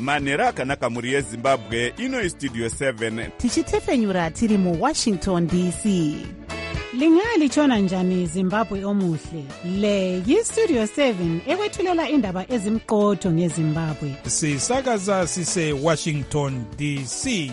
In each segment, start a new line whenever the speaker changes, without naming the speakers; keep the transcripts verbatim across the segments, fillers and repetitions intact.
manhero akanaka mhuri yezimbabwe. Ino istudio seven
tichitefenyura tiri muwashington D C.
Lingalitshona njani Zimbabwe omuhle? Le yistudio seven ekwethulela indaba ezimqotho ngeZimbabwe.
Sisakaza sise Washington D C.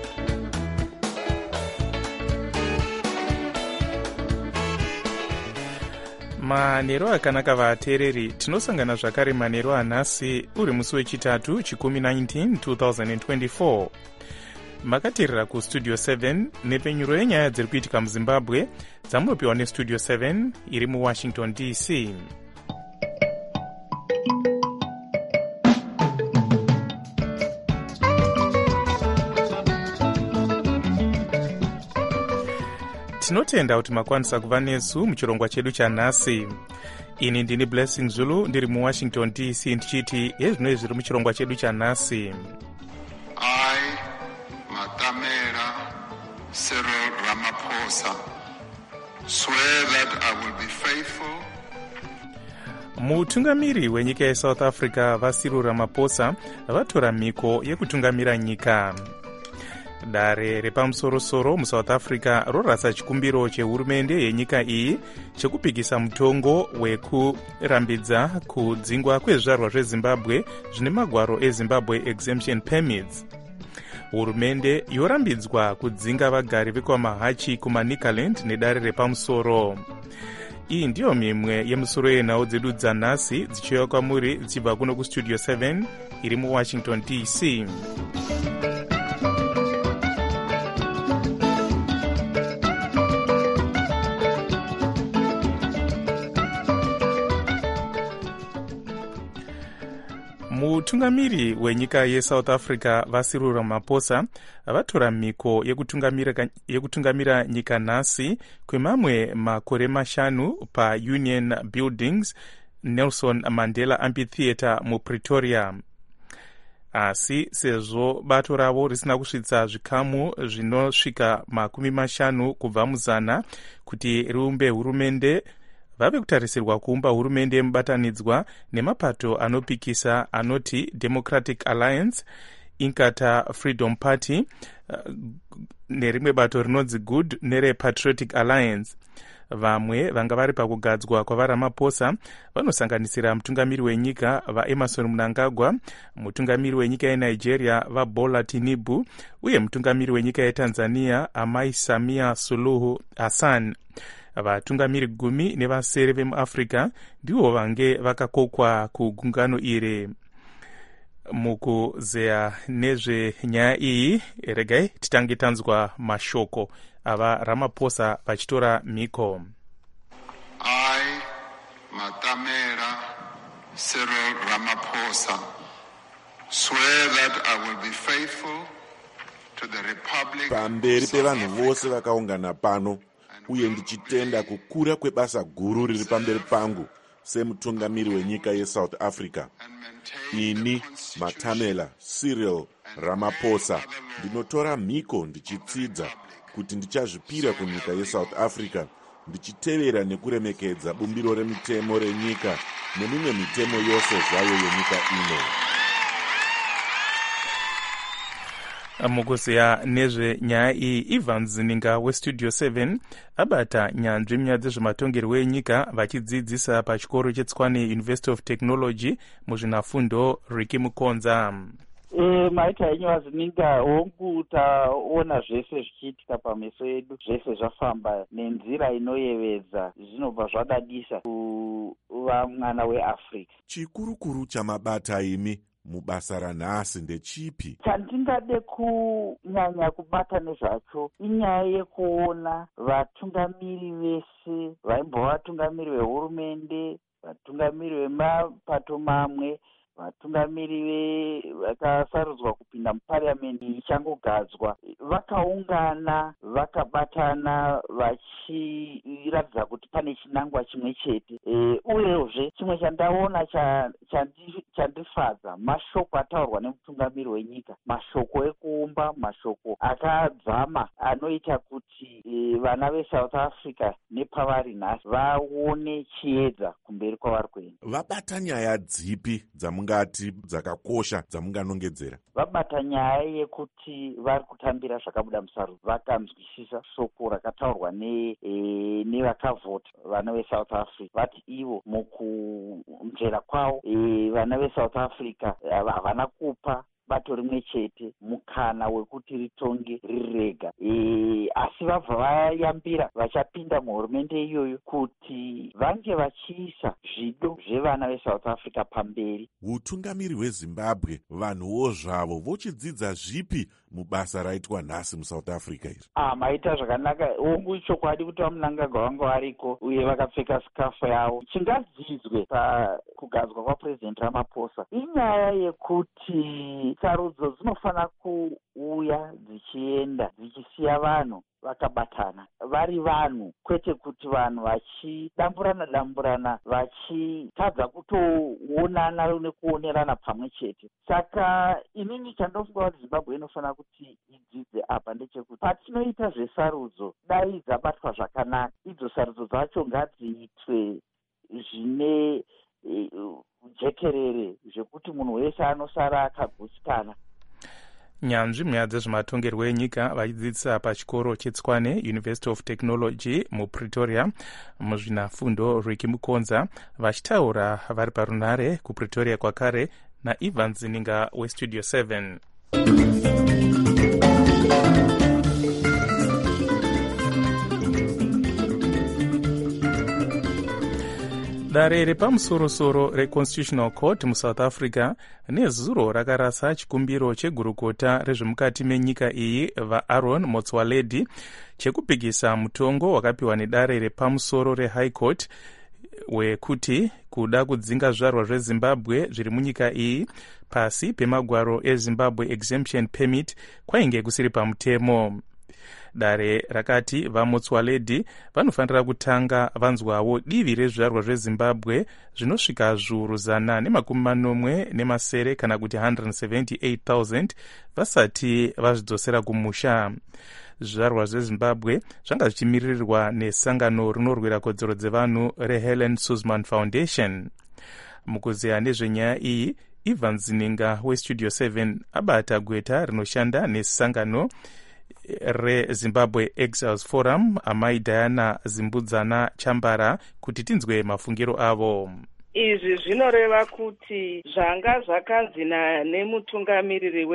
Manhero akanaka vateereri, tinosangana zvakare manhero anhasi uri musi wechitatu chikumi nineteen twenty twenty-four. Makateerera kustudio seven nepfenyuro yenyaya dziri kuitika muzimbabwe dzamunopiwa nestudio seven iri muwashington D C. Tinotenda kuti makwanisa kuva nesu muchirongwa chedu chanhasi. Ini ndini Blessing Zulu ndiri muwashington D C ndichiti ezvino zviri muchirongwa chedu chanhasi.
I, Matamela Cyril Ramaphosa, swear that I will be faithful.
Mutungamiri wenyika yeSouth Africa vaCyril Ramaphosa vatora mhiko yekutungamira nyika. Dare repamusorosoro muSouth Africa rorasa chikumbiro chehurumende yenyika iyi chekupikisa mutongo wekurambidza kudzingwa kwezvizvarwa zveZimbabwe zvine magwaro eZimbabwe exemption permits. Hurumende yorambidzwa kudzinga vagari vekwamahachi kumaNicaland nedare repamusoro. Iyi ndiyo mimwe yemusoro yenhau dzedu dzanhasi dzichiuya kwamuri dzichibva kuno kustudio seven iri muwashington D C. Mutungamiri wenyika yeSouth Africa vaCyril Ramaphosa vatora mhiko yekutungamira, yekutungamira nyika nhasi kwemamwe makore mashanu paUnion Buildings Nelson Mandela Amphitheatre muPretoria. Asi sezvo bato ravo risina kusvitsa zvikamu zvinosvika makumi mashanu kubva muzana kuti riumbe hurumende, vave kutarisirwa kuumba hurumende mubatanidzwa nemapato anopikisa anoti Democratic Alliance, Inkatha Freedom Party uh, nerimwe bato rinonzi Good nerePatriotic Alliance. Vamwe vanga vari pakugadzwa kwavaRamaphosa vanosanganisira mutungamiri wenyika vaEmerson Mnangagwa, mutungamiri wenyika yeNigeria vaBola Tinubu uye mutungamiri wenyika yeTanzania Amai Samia Suluhu Hassan. Vatungamiri gumi nevasere vemuAfrica ndivo vange vakakokwa kugungano iri. Mukuzeya nezvenyaya iyi, regai titange tanzwa mashoko ava Ramaphosa vachitora mhiko.
I, Matamela Cyril Ramaphosa, swear that I will be faithful to the Republic.
Pamberi pevanhu vose vakaungana pano uye ndichitenda kukura kwebasa guru riri pamberi pangu semutungamiri wenyika yeSouth Africa. Ini Matamela Cyril Ramaphosa ndinotora mhiko ndichitsidza kuti ndichazvipira kunyika yeSouth Africa ndichitevera nekuremekedza bumbiro remitemo renyika nemimwe mitemo yose zvayo yenyika ino.
Mukuzeya nezvenyaya iyi, Ivan Zininga westudio seven abata nyanzvi munyaya dzezvematongerwo enyika vachidzidzisa pachikoro cheTshwane University of Technology muzvinafundo Ricky Mukonza.
E, maita henyu Vazininga, hongu taona zvese zvichiitika pameso edu, zvese zvafamba nenzira inoyevedza, zvinobva zvadadisa kuva mwana weAfrica.
Chikurukuru chamabata imi mubasa ranhasi ndechipi?
Chandingade kunyanya kubata nezvacho inyaya yekuona vatungamiri vese vaimbova vatungamiri vehurumende, vatungamiri vemapato mamwe, vatungamiri vakasarudzwa kupinda mupariamendi ichangogadzwa vakaungana vakabatana vachiratidza kuti pane chinangwa chimwe chete. E, uyezve chimwe chandaona chandifadza mashoko ataurwa nemutungamiri wenyika, mashoko ekuumba, mashoko akadzama anoita kuti e, vana veSouth Africa nepavari nhasi vaone chiedza kumberi kwavari kuenda.
Vabata nyaya dzipi dzamu dzamungati dzakakosha dzamunganongedzera?
Vabata nyaya yekuti vari kutambira zvakabuda musarudzo, vakanzwisisa shoko rakataurwa ne e, nevakavhota vana veSouth Africa, vati ivo mukunzvera kwavo e, vana veSouth Africa havana kupa bato rimwe chete mukana wekuti ritonge riri rega, e, asi vabva vayambira vachapinda muhurumende iyoyo kuti vange vachiisa zvido zvevana veSouth Africa pamberi.
Utungamiri hweZimbabwe vanhuwo zvavo vochidzidza zvipi mubasa raitwa nhasi muSouth Africa iri?
Ah, maita zvakanaka. Ongu chokwadi kuti vamunangagwa vanga variko uye vakapfeka sikafu yavo. Chingadzidzwe pakugadzwa kwaPresident Ramaphosa inyaya yekuti sarudzo dzinofana kuuya dzichienda dzichisiya vanhu vakabatana vari vanhu, kwete kuti vanhu vachidamburana damburana vachitadza kutoonana nekuonerana pamwe chete. Saka inini chandofunga kuti Zimbabwe inofana kuti idzidze apa ndechekuti patinoita zvesarudzo dai dzabatwa zvakanaka, idzo sarudzo dzacho ngadziitwe zvine e, jekerere zvekuti munhu wese anosara akagutsikana.
Nyanzvi munyaya dzezvematongerwo enyika vachidzidzisa pachikoro cheTswane University of Technology muPretoria muzvinafundo rwekimukonza vachitaura vari parunare kuPretoria kwakare naIvan Zininga weStudio seven. Dare repamusorosoro reConstitutional Court muSouth Africa nezuro rakarasa chikumbiro chegurukota rezvemukati menyika iyi vaAaron Motsoaledi chekupikisa mutongo wakapiwa nedare repamusoro reHigh Court wekuti kuda kudzinga zvizvarwa zveZimbabwe zviri munyika iyi pasi pemagwaro eZimbabwe Exemption Permit kwainge kusiri pamutemo. Dare rakati vaMotsoaledi vanofanira kutanga vanzwawo divi rezvizvarwa zveZimbabwe zvinosvika zviuru zana nemakumi manomwe nemasere kana kuti one hundred seventy-eight thousand vasati vazvidzosera kumusha. Zvizvarwa zveZimbabwe zvanga zvichimirirwa nesangano rinorwira kodzero dzevanhu reHelen Suzman Foundation. Mukuzeya nezvenyaya iyi, Ivan Zininga weStudio seven abata gweta rinoshanda nesangano reZimbabwe Exiles Forum amai Diana Zimbudzana Chambara kuti tinzwe mafungiro avo.
Izvi zvinoreva kuti zvanga zvakanzi nemutungamiriri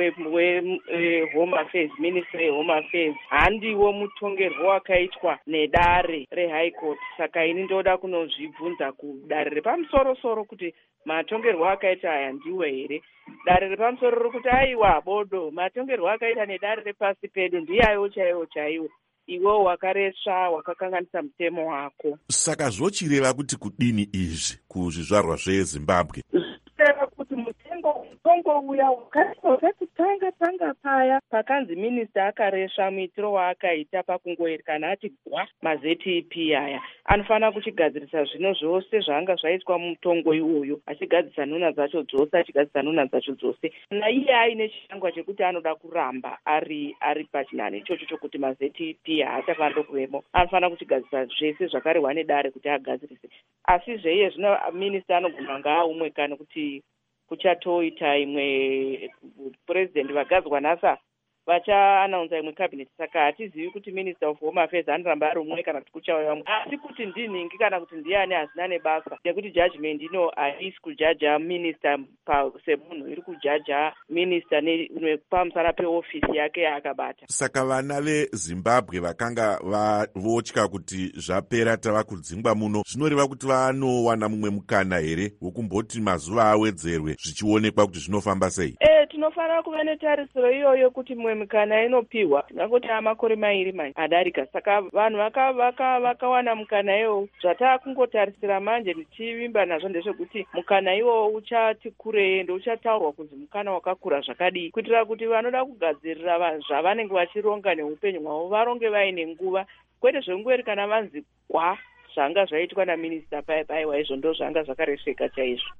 weHome Affairs, Ministry yeHome Affairs, handiwo mutongerwo wakaitwa nedare reHigh Court. Saka ini ndoda kunozvibvunza kudare repamusoro-soro kuti matongerwo akaita aya ndiwo here. Dare repamusoro riri kuti aiwa bodo, matongerwo akaita nedare repasi pedu ndiyayo chaiwo chaiwo. Iwo wakaresva wakakanganisa mutemo wako.
Saka zvochireva kuti kudini izvi kuzvizvarwa zveZimbabwe?
Zvinoreva kuti mutengo mutongo uya wakatova kutanga tanga paya pakanzi minista akaresva muitiro waakaita pakungoerekana ati gwa maZ E P aya anofana kuchigadzirisa zvino zvose zvanga zvaitwa mutongo iwoyo, achigadzirisa nhuna dzacho dzose achigadzirisa nhuna dzacho dzose. Naiye aine chirangwa chekuti anoda kuramba ari ari pachinhani ichocho chokuti maZ E P haachafanira kuvemo, anofana kuchigadzirisa zvese zvakarehwa nedare kuti agadzirise. Asi zveiye zvino minista anogona ngaaumwe kana kuti kuchatoita imwe president vagadzwa nasa vachaanaunza imwe cabinet. Saka hatizivi kuti minister of home affairs anoramba ari umwe kana kuti kuchauya umwe, asi kuti ndinhingi kana kuti ndiani hazina nebasa nekuti judgment ino haisi kujaja minister semunhu, iri kujaja minister pamusana peofisi yake yaakabata.
Saka vana veZimbabwe vakanga votya kuti zvapera tava kudzingwa muno, zvinoreva kuti vanowana mumwe mukana here wokumboti mazuva awedzerwe zvichionekwa kuti zvinofamba sei?
Eh, tinofanira kuva netarisiro iyoyo kuti mumwe mukana inopiwa, tingangoti amakore mairi manje adarika. Saka vanhu vakawana vaka, vaka mukana iwo. Zvatakungotarisira manje tichivimba nazvo ndezvekuti mukana iwo uchati kurei ende uchataurwa kunzi mukana wakakura zvakadii, kuitira kuti vanoda kugadzirira zvavanenge vachironga neupenyu hwavo varonge vaine nguva, kwete zvengoerekana vanzi gwa zvanga zvaitwa naminista paya paya. Izvo ndo zvanga zvakaresveka chaizvo.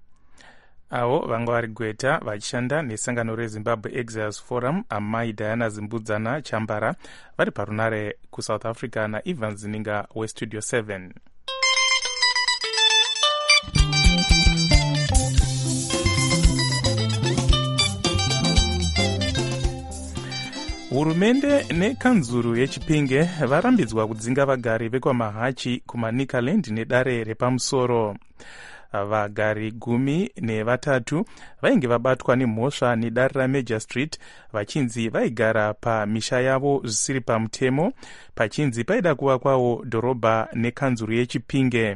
Avo vanga vari gweta vachishanda nesangano reZimbabwe Exiles Forum amai Diana Zimbudzana Chambara vari parunare kuSouth Africa naIvan Zininga weStudio seven. hurumende nekanzuru yechipinge varambidzwa kudzinga vagari vekwamahachi kumanikaland nedare repamusoro. Vagari gumi nevatatu vainge vabatwa nemhosva nedare raMajor Street vachinzi vaigara pamisha yavo zvisiri pamutemo, pachinzi paida kuvakwawo dhorobha nekanzuru yechipinge.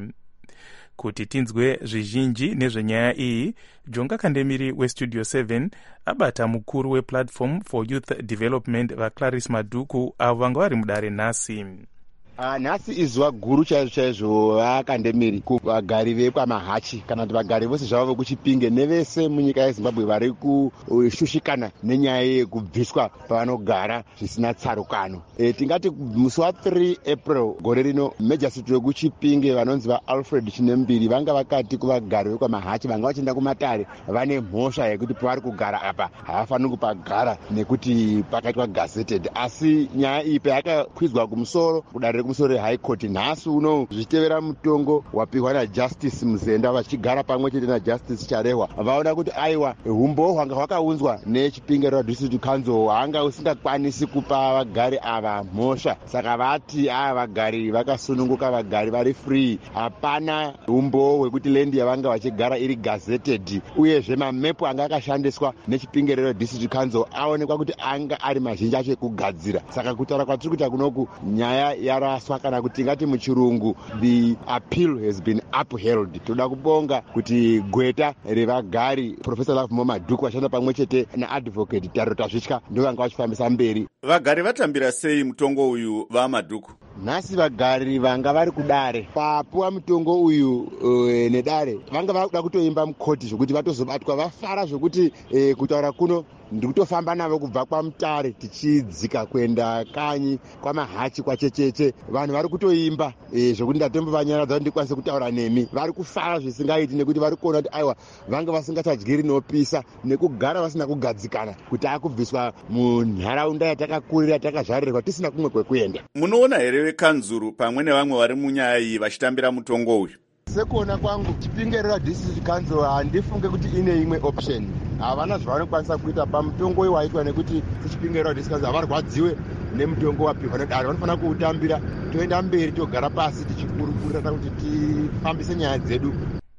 Kuti tinzwe zvizhinji nezvenyaya iyi, Jonga Kandemiri weStudio seven abata mukuru wePlatform for Youth Development vaClarice Madhuku avo vanga vari mudare nhasi.
Uh, nhasi izuva guru chaizvo chaizvo vaKandemiri kuvagari vekwamahachi kana kuti vagari vose zvavo vekuchipinge nevese munyika yeZimbabwe vari kushushikana nenyaya yekubviswa pavanogara zvisina tsarukano. E, tingati musi wa three April gore rino Major Street wekuchipinge vanonzi vaAlfred Chinembiri vanga vakati kuvagari vekwamahachi vanga vachienda kumatare vane mhosva yekuti pavari kugara apa havafaniri kupagara nekuti pakaitwa gazetted, asi nyaya iyi payakakwidzwa kumusoro kudare kumusoro High Court nhasi uno zvichitevera mutongo wapiwa naJustice Muzenda vachigara pamwe chete naJustice Charehwa vaona kuti aiwa umbo hwanga hwakaunzwa nechipinge reDistrict Council hwanga usingakwanisi kupa vagari ava mhosva, saka vati ava vagari vakasununguka, vagari vari free, hapana umbo hwekuti lendi yavanga vachigara iri gazetted, uyezve mamepu anga akashandiswa nechipinge reDistrict Council aonekwa kuti anga ari mazhinji acho ekugadzira. Saka kutaura kwatiri kuita kunoku nyaya yara aswa kana kuti ngati muchirungu the appeal has been upheld. Toda kubonga kuti gweta revagari Professor Love Madhuku vashanda pamwe chete naadvocate Taro Tazvitya ndo vanga vachifambisa mberi.
Vagari vatambira sei mutongo uyu vaMadhuku?
Nhasi vagari vanga vari kudare papuwa mutongo uyu uh, nedare vanga vakuda kutoimba mukoti zvokuti vatozobatwa vafara zvokuti eh, kutaura kuno ndikutofamba navo kubva kwamutare tichidzika kuenda kanyi kwamahachi kwachecheche. Vanhu vari kutoimba e, zvokuti ndatombovanyaradza kuti ndikwanise kutaura nemi. Vari kufara zvisingaiti nekuti vari kuona kuti aiwa vanga vasingachadyiri nopisa nekugara vasina kugadzikana kuti akubviswa munharaunda yatakakurira yatakazvarirwa tisina kumwe kwekuenda.
Munoona here vekanzuru pamwe nevamwe vari munyaya iyi vachitambira mutongo uyu?
Sekuona kwangu chipinge reDistrict Council handifunge kuti ine imwe option. Havana zvavanokwanisa kuita pamutongo uyu waitwa nekuti chipinge reDistrict Council havarwadziwe nemutongo wapiwa nedare, vanofanira kuutambira toenda mberi togara pasi tichikurukura kuti tifambise nyaya dzedu.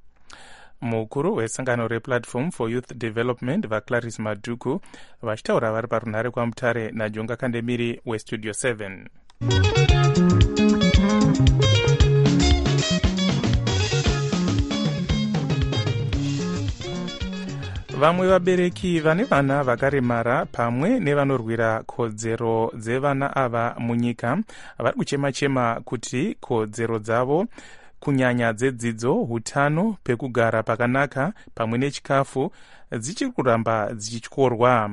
Mukuru wesangano rePlatform for Youth Development vaClarice Madhuku vachitaura vari parunhare kwamutare naJonga Kandemiri weStudio seven. Vamwe vabereki vane vana vakaremara pamwe nevanorwira kodzero dzevana ava munyika vari kuchema-chema kuti kodzero dzavo kunyanya dzedzidzo, hutano, pekugara pakanaka pamwe nechikafu dzichiri kuramba dzichityorwa.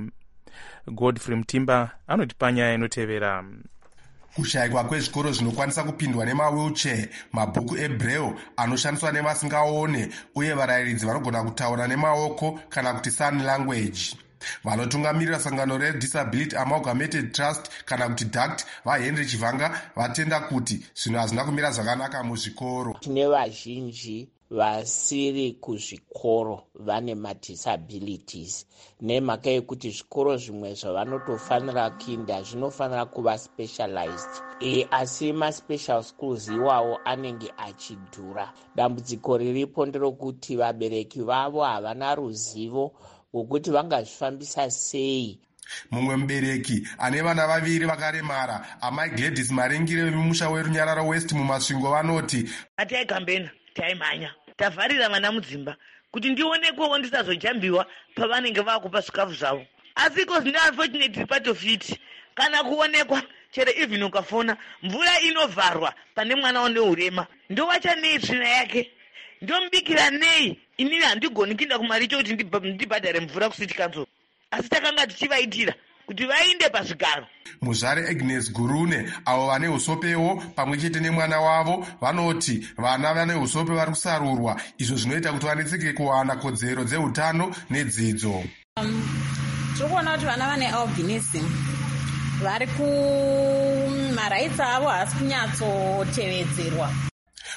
Godfrey Mtimba anotipa nyaya inotevera.
Kushayikwa kwezvikoro zvinokwanisa kupindwa nemawheelchair, mabhuku ebraille anoshandiswa nevasingaone, uye varayiridzi vanogona kutaura nemaoko kana kuti sign language. Vanotungamirira sangano reDisability Amalgamated Trust kana kuti D A C T vaHenry Chivanga vatenda kuti zvinhu hazvina kumira zvakanaka muzvikoro.
Tine vazhinji vasiri kuzvikoro vane madisabilities nemhaka yekuti zvikoro zvimwe zvavanotofanira kuinda zvinofanira kuva specialized e, asi maspecial schools iwawo anenge achidhura. Dambudziko riripo nderokuti vabereki vavo havana ruzivo wokuti vangazvifambisa sei.
Mumwe mubereki ane vana vaviri vakaremara, amai Gladys Maringire vemumusha weRunyararo West mumasvingo vanoti
atai kambena taimhanya tavharira vana mudzimba kuti ndionekwewo ndisazojambiwa pavanenge vakupa zvikafu zvavo, asi iko zvine unfortunate part of it kana kuonekwa chero even ukafona mvura inovharwa pane mwana one urema ndowacha nei tsvina yake ndomubikira nei. Inini handigoni kuinda kumari choti ndibhadhare mvura kuCity Council, asi takanga tichivaitira kuti vainde pazvigaro.
Muzvare Agnes Gurune avo vane usopewo pamwe chete nemwana wavo vanoti vana vane usope vari kusarurwa, izvo zvinoita kuti vanetseke kuwana kodzero dzehutano nedzidzo.
Um, Tikuona kuti vana vane albinism vari kumaraitsi avo hasi kunyatsotevedzerwa.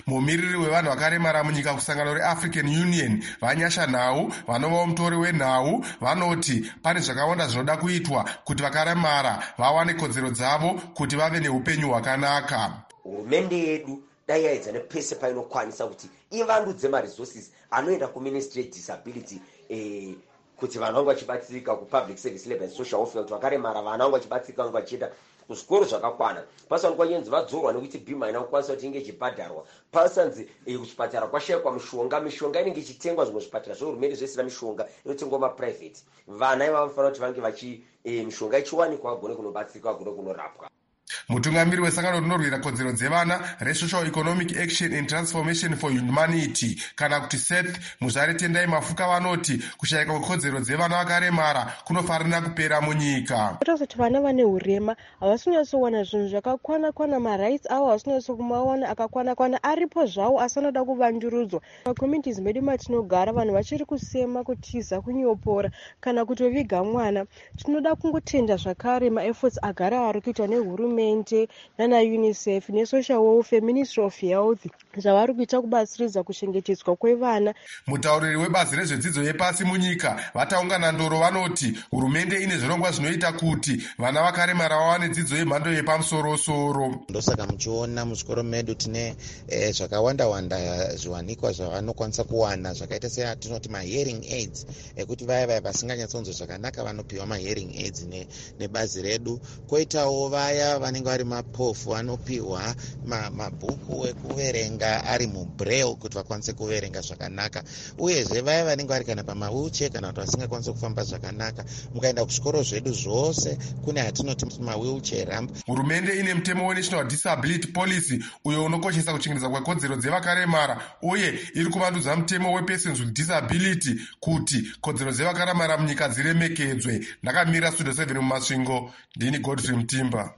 mumiriri wevanhu vakaremara munyika kusangano reafrican union vanyasha nhau vanovawo mutori wenhau vanoti pane zvakawanda zvinoda kuitwa kuti vakaremara vawane kodzero dzavo kuti vave neupenyu hwakanaka.
Hurumende yedu dai yaedza nepese painokwanisa kuti ivandudze maresources anoenda kuministry yedisability eh, kuti vanhu vangu vachibatsirika kupublic service labor and social welfare, kuti vakaremara vana vangu vachibatsirika vangu vachienda kuzvikoro zvakakwana. Pasanzwa yenzi vadzorwa nekuti bhima ina kukwanisa kuti inge ichibhadharwa. Pasanzi eh, kuchipatara kwashayikwa mishonga, mishonga inenge ichitengwa zvimwe zvipatara zvohurumende zvesina mishonga inotengwa maprivate. Vana ivavo vanofanira kuti vange vachi eh, mishonga ichiwanikwa vagone kunobatsirika vagone kunorapwa.
Mutungamiri wesangano rinorwira kodzero dzevana reSocial Economic Action and Transformation for Humanity kana kuti S E T Muzvare Tendai Mafuka vanoti kushayika kwekodzero dzevana vakaremara kunofanira kupera munyika.
Kuti vana vane hurema havasi kunyatsowana zvinhu zvakakwana kwana, marights avo havasi kunyatsokumawana akakwana kwana, aripo zvawo asi anoda kuvandurudzwa. Macommunities medu matinogara vanhu vachiri kusema kutiza kunyopora kana kutoviga mwana. Tinoda kungotenda zvakare maefforts agara ari kuitwa nehurumende nana UNICEF neSocial Welfare, Ministry of Health zvavari kuita kubatsiridza kuchengetedzwa kwevana.
Mutauriri webazi rezvedzidzo yepasi munyika vataungana ndoro vanoti hurumende ine zvirongwa zvinoita kuti vana vakaremara vawane dzidzo yemhando yepamusoro-soro.
Ndosaka muchiona muzvikoro medu tine eh, zvakawanda wanda zviwanikwa zvavanokwanisa kuwana zvakaita seatinoti mahearing aids ekuti vaya vaya vasinganyatsonzwa zvakanaka vanopiwa mahearing aids ne, nebazi redu. Koitawo vaya vanenge vari mapofu vanopiwa mabhuku ma ekuverenga ari mubraille kuti vakwanise kuverenga zvakanaka. Uyezve vaya vanenge vari kana pamawheelchair kana kuti vasingakwanisi kufamba zvakanaka, mukaenda kuzvikoro zvedu zvose kune atinoti mawheelchair ramp.
Hurumende ine mutemo weNational Disability Policy uyo unokoshesa kuchengetedzwa kwekodzero dzevakaremara uye iri kuvandudza mutemo wePersons with Disability kuti kodzero dzevakaremara munyika dziremekedzwe. Ndakamira Studio seven mumasvingo, ndini Godfrey Mutimba.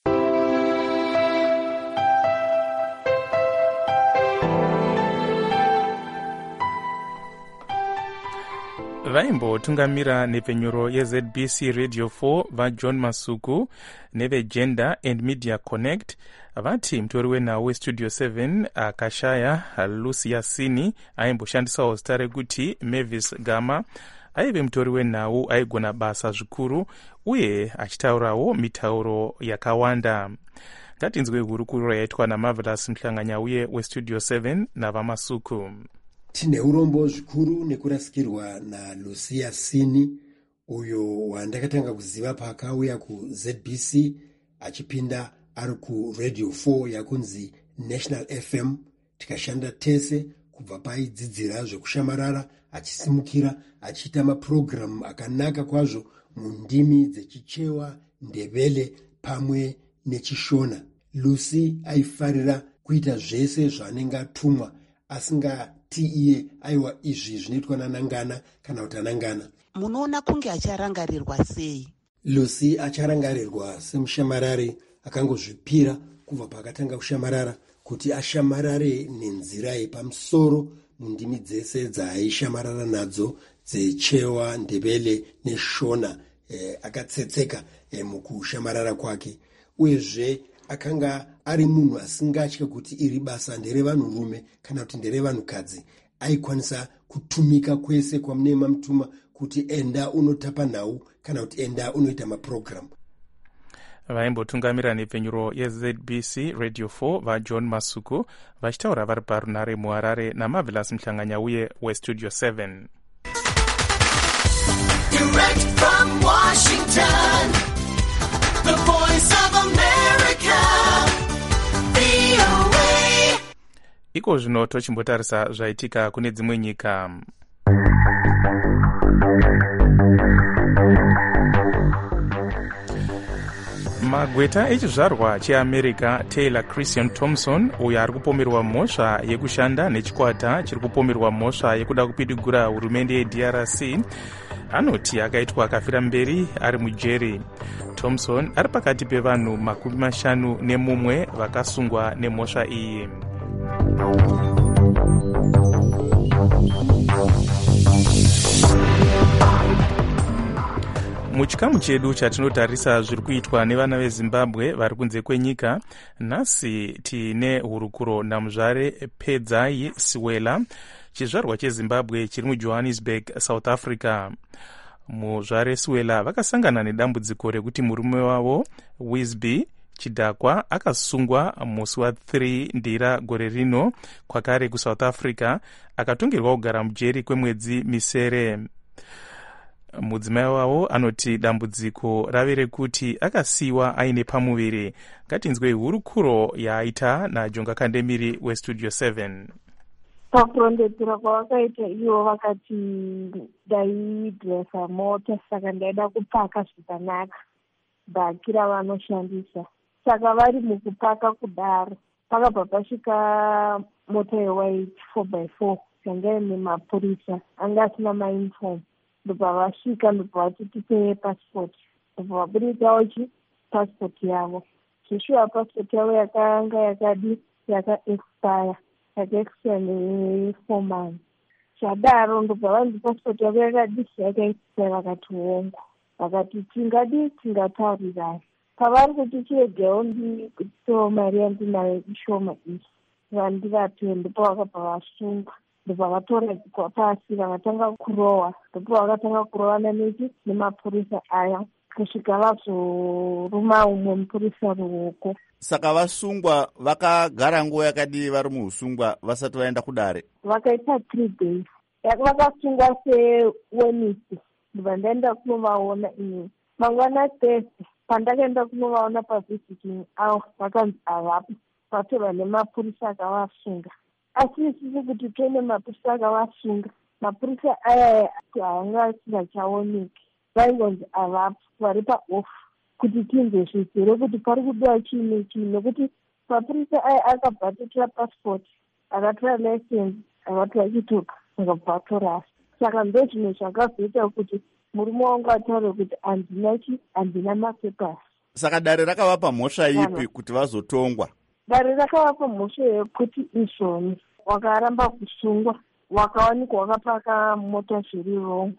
vaimbotungamira nepfenyuro yeZ B C Radio four vaJohn Masuku neveGender and Media Connect vati mutori wenhau weStudio seven akashaya Lucy Yasini aimboshandisawo zita rekuti Mavis Gama aive mutori wenhau aigona basa zvikuru uye achitaurawo mitauro yakawanda. Ngatinzwe hurukuro yaitwa naMarvelous Mhlanganyauye weStudio seven navaMasuku.
Tine urombo zvikuru nekurasikirwa naLucy Yasini uyo wandakatanga kuziva paakauya kuZ B C achipinda ari kuRadio four yakunzi National F M. Tikashanda tese kubva paidzidzira zvekushamarara achisimukira achiita maprogramu akanaka kwazvo mundimi dzechichewa, ndebele pamwe nechishona. Lucy aifarira kuita zvese zvanenge atumwa asingati iye aiwa izvi zvinoitwa nanangana kana kuti anangana.
Munoona kunge acharangarirwa sei?
Lucy acharangarirwa semushamarari akangozvipira kubva paakatanga kushamarara kuti ashamarare nenzira yepamusoro mundimi dzese dzaaishamarara nadzo dzechewa, ndebele neshona. Eh, akatsetseka eh, mukushamarara kwake. Uyezve akanga ari munhu asingatya kuti iri basa nderevanhurume kana kuti nderevanhukadzi. Aikwanisa kutumika kwese kwamune mamutuma kuti enda unotapa nhau kana kuti enda unoita maprogramu.
vaimbotungamira nepfenyuro yeZ B C Radio four vaJohn Masuku vachitaura vari parunare muHarare naMarvelous Mhlanganyauye weStudio seven.
Direct from Washington, the voice of America, V O A.
Iko zvino tochimbotarisa zvaitika kune dzimwe nyika. Magweta echizvarwa cheAmerica Taylor Christian Thompson uyo ari kupomerwa mhosva yekushanda nechikwata chiri kupomerwa mhosva yekuda kupidigura hurumende yeD R C anoti akaitwa akafira mberi ari mujeri. Thompson ari pakati pevanhu makumi mashanu nemumwe vakasungwa nemhosva iyi. muchikamu chedu chatinotarisa zviri kuitwa nevana vezimbabwe vari kunze kwenyika, nhasi tiine hurukuro namuzvare Pedzai Siwela, chizvarwa chezimbabwe chiri mujohannesburg, south africa. Muzvare Siwela vakasangana nedambudziko rekuti murume wavo Wisby Chidakwa akasungwa musi wa3 ndira gore rino kwakare kusouth africa, akatongerwa kugara mujeri kwemwedzi misere. Mudzimai wavo anoti dambudziko rave rekuti akasiyiwa aine pamuviri. Ngatinzwei hurukuro yaaita naJonga Kandemiri westudio seven.
Pakurondedzera kwavakaita ivo vakati ndaidhiresa mota, saka ndaida kupaka zvakanaka bhakira vanoshandisa. Saka vari mukupaka kudaro pakabva pasvika mota yewhite four by four yanga ine mapurisa anga asina mauniform. Ndobva vasvika ndobva vatitipe passport, ndobva vabuditsawo chi passport yavo. Zveshuwa passport yavo yakanga yakadi yakaexpire yakaexpire ne-four months. Zvadaro ndobva vanzi passport yavo yakadi yakaexpire, vakati hongu, vakati tingadi tingataurirani. Pavari kuti chiregewo ndikutisewo mari yandinayo ishoma iyi vandivape, ndipo vakabva vasungwa. Ndobva vatoradzikwa pasi vakatanga kurohwa, ndipo vakatanga kurohwana nechi nemapurisa aya kusvika vazoruma umwe mupurisa ruoko.
Saka vasungwa vakagara nguva yakadii vari muusungwa vasati vaenda kudare? Vakaita
three days. Vakasungwa sewenisi. Ndobva ndaenda kunovaona ini mangwana Thursday. Pandakaenda kunovaona pavisiting avo vakanzi havapo, vatorwa nemapurisa akavasunga. Asi isisi kuti toine mapurisa akavasunga, mapurisa aya haanga asingachaoneki, vaingonzi havapo, vari paofu, kuti tinzwe zvizere kuti pari kudiwa chiine chii, nekuti mapurisa aya akabva atotora passport, akatora license, akatora chituka, akabva atorasa. Saka ndo zvimwe zvakazoita kuti murume wangu ataure kuti handina chi, handina mapepasi.
Saka dare rakavapa mhosva ipi kuti vazotongwa?
Dare rakavapa mhosva yekuti izvoni wakaramba kusungwa, wakawanikwa wakapaka mota zviri wrong,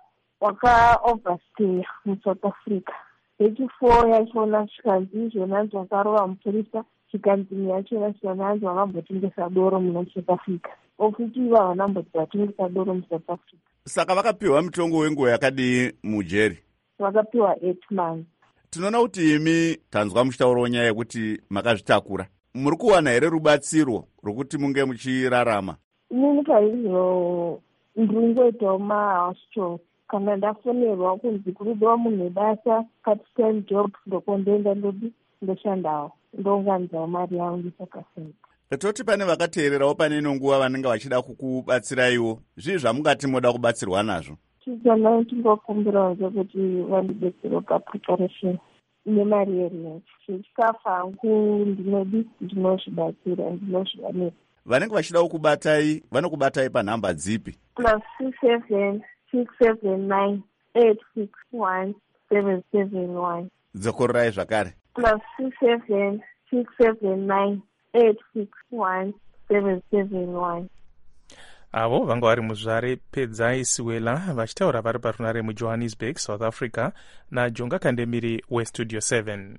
waka-overstay muSouth Africa. Hechifo yachona zvikanzi izvonanzi wakarova mupurisa, chikanzini yachona zvinonanzi wakambotengesa doro muno South Africa. Ofuti iva vanamboti vatengesa doro muSouth Africa.
Saka vakapiwa mutongo wenguva yakadii mujeri?
Vakapiwa eight months.
Tinoona kuti imi tanzwa muchitauro nyaya yekuti makazvitakura. Muri kuwana here rubatsiro rwokuti munge muchirarama?
Inini paizvo ndiri ngoitawo mahouse chores. Kana ndafonerwa kunzi kurudiwa munhu webasa part time job, ndokondoenda ndodi ndoshandawo, ndounganizawo mari yavo ndisakasenta.
Toti pane vakateererawo pane ino nguva vanenge vachida kukubatsiraiwo, zvii zvamungati moda kubatsirwa nazvo?
Chichana chingokumbirawo chekuti vandibetserewo papreparation nemari yerent. Zvechikafu hangu ndinodi ndinozvibatsira, ndinozvidanira.
Vanenge vachida kukubatai vanokubatai panhamba dzipi?
Plus two seven six seven nine eight six one seven seven one.
Dzokororai zvakare.
Plus two seven six seven nine eight six one seven seven one.
Avo vanga vari muzvare Pedzai Siwela vachitaura vari parunare muJohannesburg, South Africa, naJonga Kandemiri westudio seven.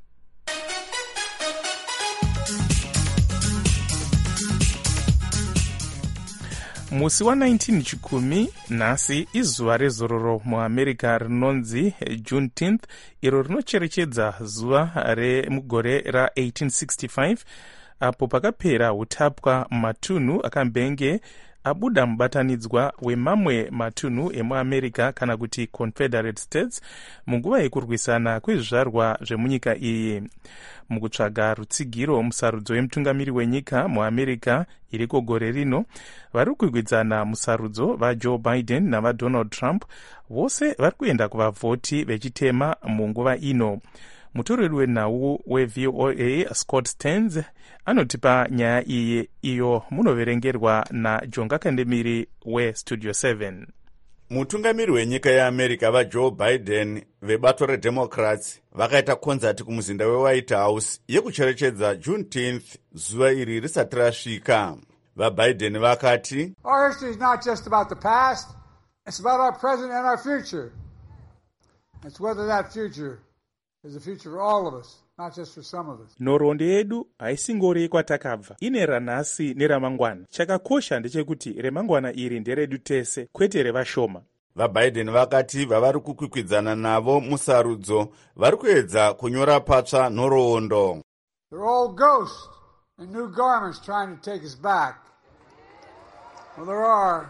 Musi wa nineteen chikumi nhasi izuva rezororo muAmerica rinonzi Juneteenth, iro rinocherechedza zuva remugore ra eighteen sixty-five, apo pakapera utapwa matunhu akambenge abuda mubatanidzwa wemamwe matunhu emuamerica kana kuti Confederate States munguva yekurwisana kwezvizvarwa zvemunyika iyi. Mukutsvaga rutsigiro musarudzo wemutungamiri wenyika muamerica iriko gore rino, vari kukwikwidzana musarudzo vaJoe Biden navaDonald Trump vose vari kuenda kuvavhoti vechitema munguva ino. Mutoreri wenhau weV O A Scott Stearns anotipa nyaya iyi iyo munoverengerwa naJonga Kandemiri westudio seven.
Mutungamiri wenyika yeAmerica vaJoe Biden vebato reDemocrats vakaita konzati kumuzinda weWhite House yekucherechedza Juneteenth, zuva iri risati rasvika. VaBiden vakati,
Our history is not just about the past, it's about our present and our future. It's whether that future is a future for all of us, not just for some of us.
Nhoroondo yedu haisingori kwatakabva, ine ranhasi neramangwana. Chakakosha ndechekuti remangwana iri nderedu tese, kwete revashoma.
VaBiden vakati vavari kukwikwidzana navo musarudzo vari kuedza kunyora patsva nhoroondo.
They're all ghosts in new garments trying to take us back. Well, there are.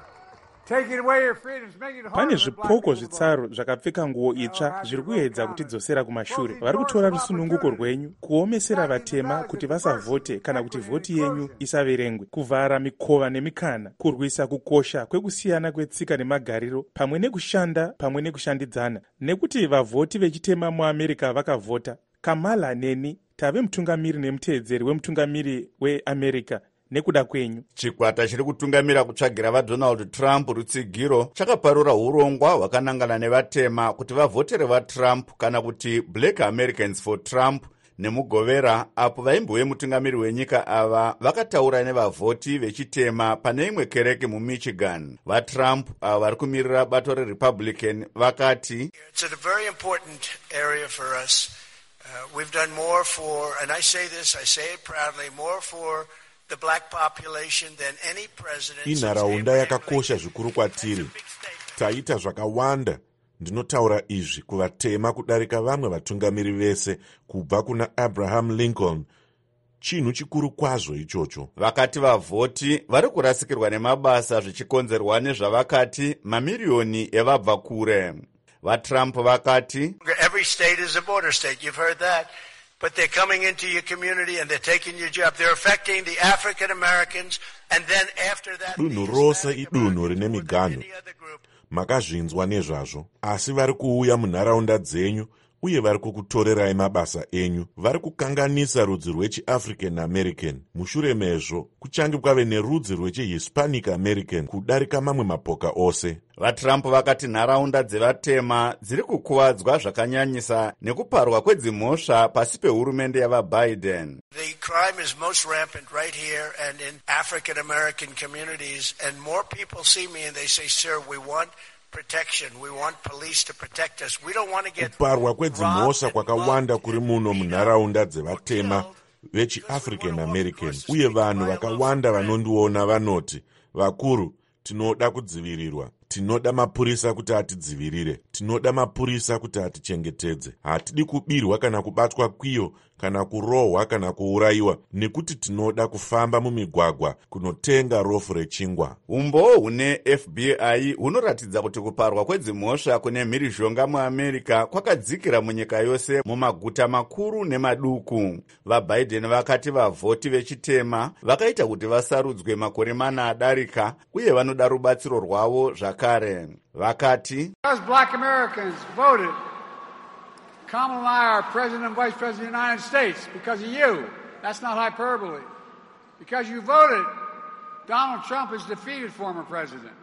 Pane zvipoko zvitsaru zvakapfeka nguo itsva zviri kuedza kutidzosera kumashure. Vari kutora rusununguko rwenyu, kuomesera vatema kuti vasavhote kana kuti vhoti yenyu isaverengwe, kuvhara mikova nemikana, kurwisa kukosha kwekusiyana kwetsika nemagariro, pamwe nekushanda pamwe nekushandidzana. Nekuti vavhoti vechitema muAmerika vakavhota, Kamala neni tave mutungamiri nemuteedzeri wemutungamiri weAmerika nekuda kwenyu.
Chikwata chiri kutungamira kutsvagira vaDonald Trump rutsigiro chakaparura urongwa hwakanangana nevatema kuti vavhotere vaTrump kana kuti Black Americans for Trump nemugovera, apo vaimbove mutungamiri wenyika ava vakataura nevavhoti vechitema pane imwe kereke muMichigan. VaTrump ava vari kumirira bato reRepublican vakati,
It's a very important area for us. Uh, we've done more for, and I say this, I say it proudly, more for the black population than any president.
Inharaunda yakakosha zvikuru kwatiri. Taita zvakawanda. Ndinotaura izvi kuvatema kudarika vamwe vatungamiri vese kubva kuna Abraham Lincoln. Chinhu chikuru kwazvo ichocho.
Vakati vavhoti vari kurasikirwa nemabasa zvichikonzerwa nezvavakati mamiliyoni evabva kure. VaTrump vakati,
Every state is a border state. You've heard that. But they're coming into your community and they're taking your job. They're affecting the African Americans, and then after that,
dunhu rose idunhu rine miganho. Makazvinzwa nezvazvo, asi vari kuuya munharaunda dzenyu uye vari kukutorerai mabasa enyu. Vari kukanganisa rudzi rwechi-African American. Mushure mezvo kuchange kwave nerudzi rwechi-Hispanic American kudarika mamwe mapoka ose.
VaTrump vakati nharaunda dzevatema dziri kukuvadzwa zvakanyanyisa nekuparwa kwedzimhosva pasi pehurumende yavaBiden.
The crime is most rampant right here and in African American communities, and more people see me and they say, sir, we want protection. We want police to protect us. We don't want to get
kuparwa kwedzimhosva kwakawanda kuri muno munharaunda dzevatema vechi-African American, uye vanhu vakawanda vanondiona vanoti, vakuru, tinoda kudzivirirwa. Tinoda mapurisa kuti atidzivirire. Tinoda mapurisa kuti atichengetedze. Hatidi kubirwa kana kubatwa kwiyo kana kurohwa kana kuurayiwa, nekuti tinoda kufamba mumigwagwa kunotenga rofu rechingwa.
Umbowo hune F B I hunoratidza kuti kuparwa kwedzimhosva kune mhirizhonga muAmerika kwakadzikira munyika yose mumaguta makuru nemaduku. VaBiden vakati vavhoti vechitema vakaita kuti vasarudzwe makore mana adarika uye vanoda rubatsiro rwavo zvakare. Vakati,
As black Americans voted, Kamala and I are President and Vice President of the United States because of you. That's not hyperbole. Because you voted, Donald Trump is defeated former president.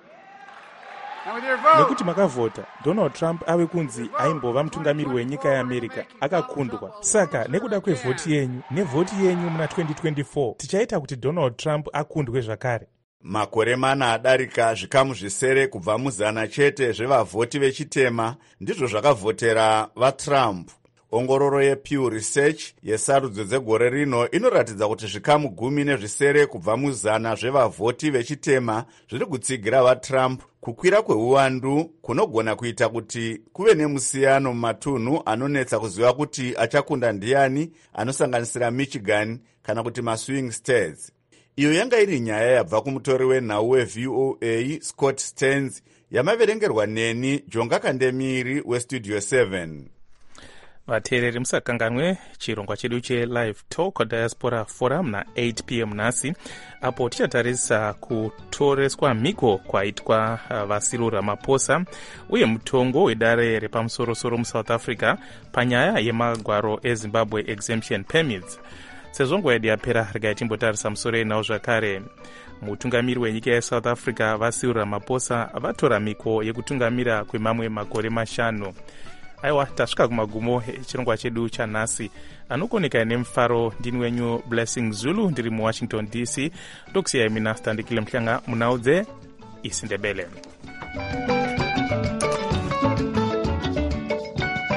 And with your vote,
nekuti makavhota, Donald Trump ave kunzi aimbova mutungamiri wenyika yeAmerika akakundwa. Saka nekuda kwevhoti yenyu nevhoti yenyu muna twenty twenty-four tichaita kuti Donald Trump akundwe zvakare.
Makore mana adarika zvikamu zvisere kubva muzana chete zvevavhoti vechitema ndizvo zvakavhotera vaTrump. Ongororo yePew Research yesarudzo dzegore rino inoratidza kuti zvikamu gumi nezvisere kubva muzana zvevavhoti vechitema zviri kutsigira vaTrump. Kukwira kweuwandu kunogona kuita kuti kuve nemusiyano mumatunhu anonetsa kuziva kuti achakunda ndiani, anosanganisira Michigan kana kuti maswing states. Iyo yanga iri nyaya yabva kumutori wenhau weV O A Scott Stearns yamaverengerwa neni Jonga Kandemiri weStudio seven.
Vateereri musakanganwe chirongwa chedu cheLive Talk Diaspora Forum na-eight p m nhasi, apo tichatarisa kutoreswa mhiko kwaitwa vaCyril Ramaphosa uye mutongo wedare repamusorosoro muSouth Africa panyaya yemagwaro eZimbabwe exemption permits. Sezvo nguva yedu yapera regai timbotarisa musoro enawo zvakare. Mutungamiri wenyika yeSouth Africa vaCyril Ramaphosa vatora mhiko yekutungamira kwemamwe makore mashanu. Aiwa, tasvika kumagumo echirongwa chedu chanhasi. Anokoneka nemufaro ndini wenyu Blessing Zulu, ndiri muWashington D C. Ndokusiyai mina Standikile Mhlanga munaudze isindebele.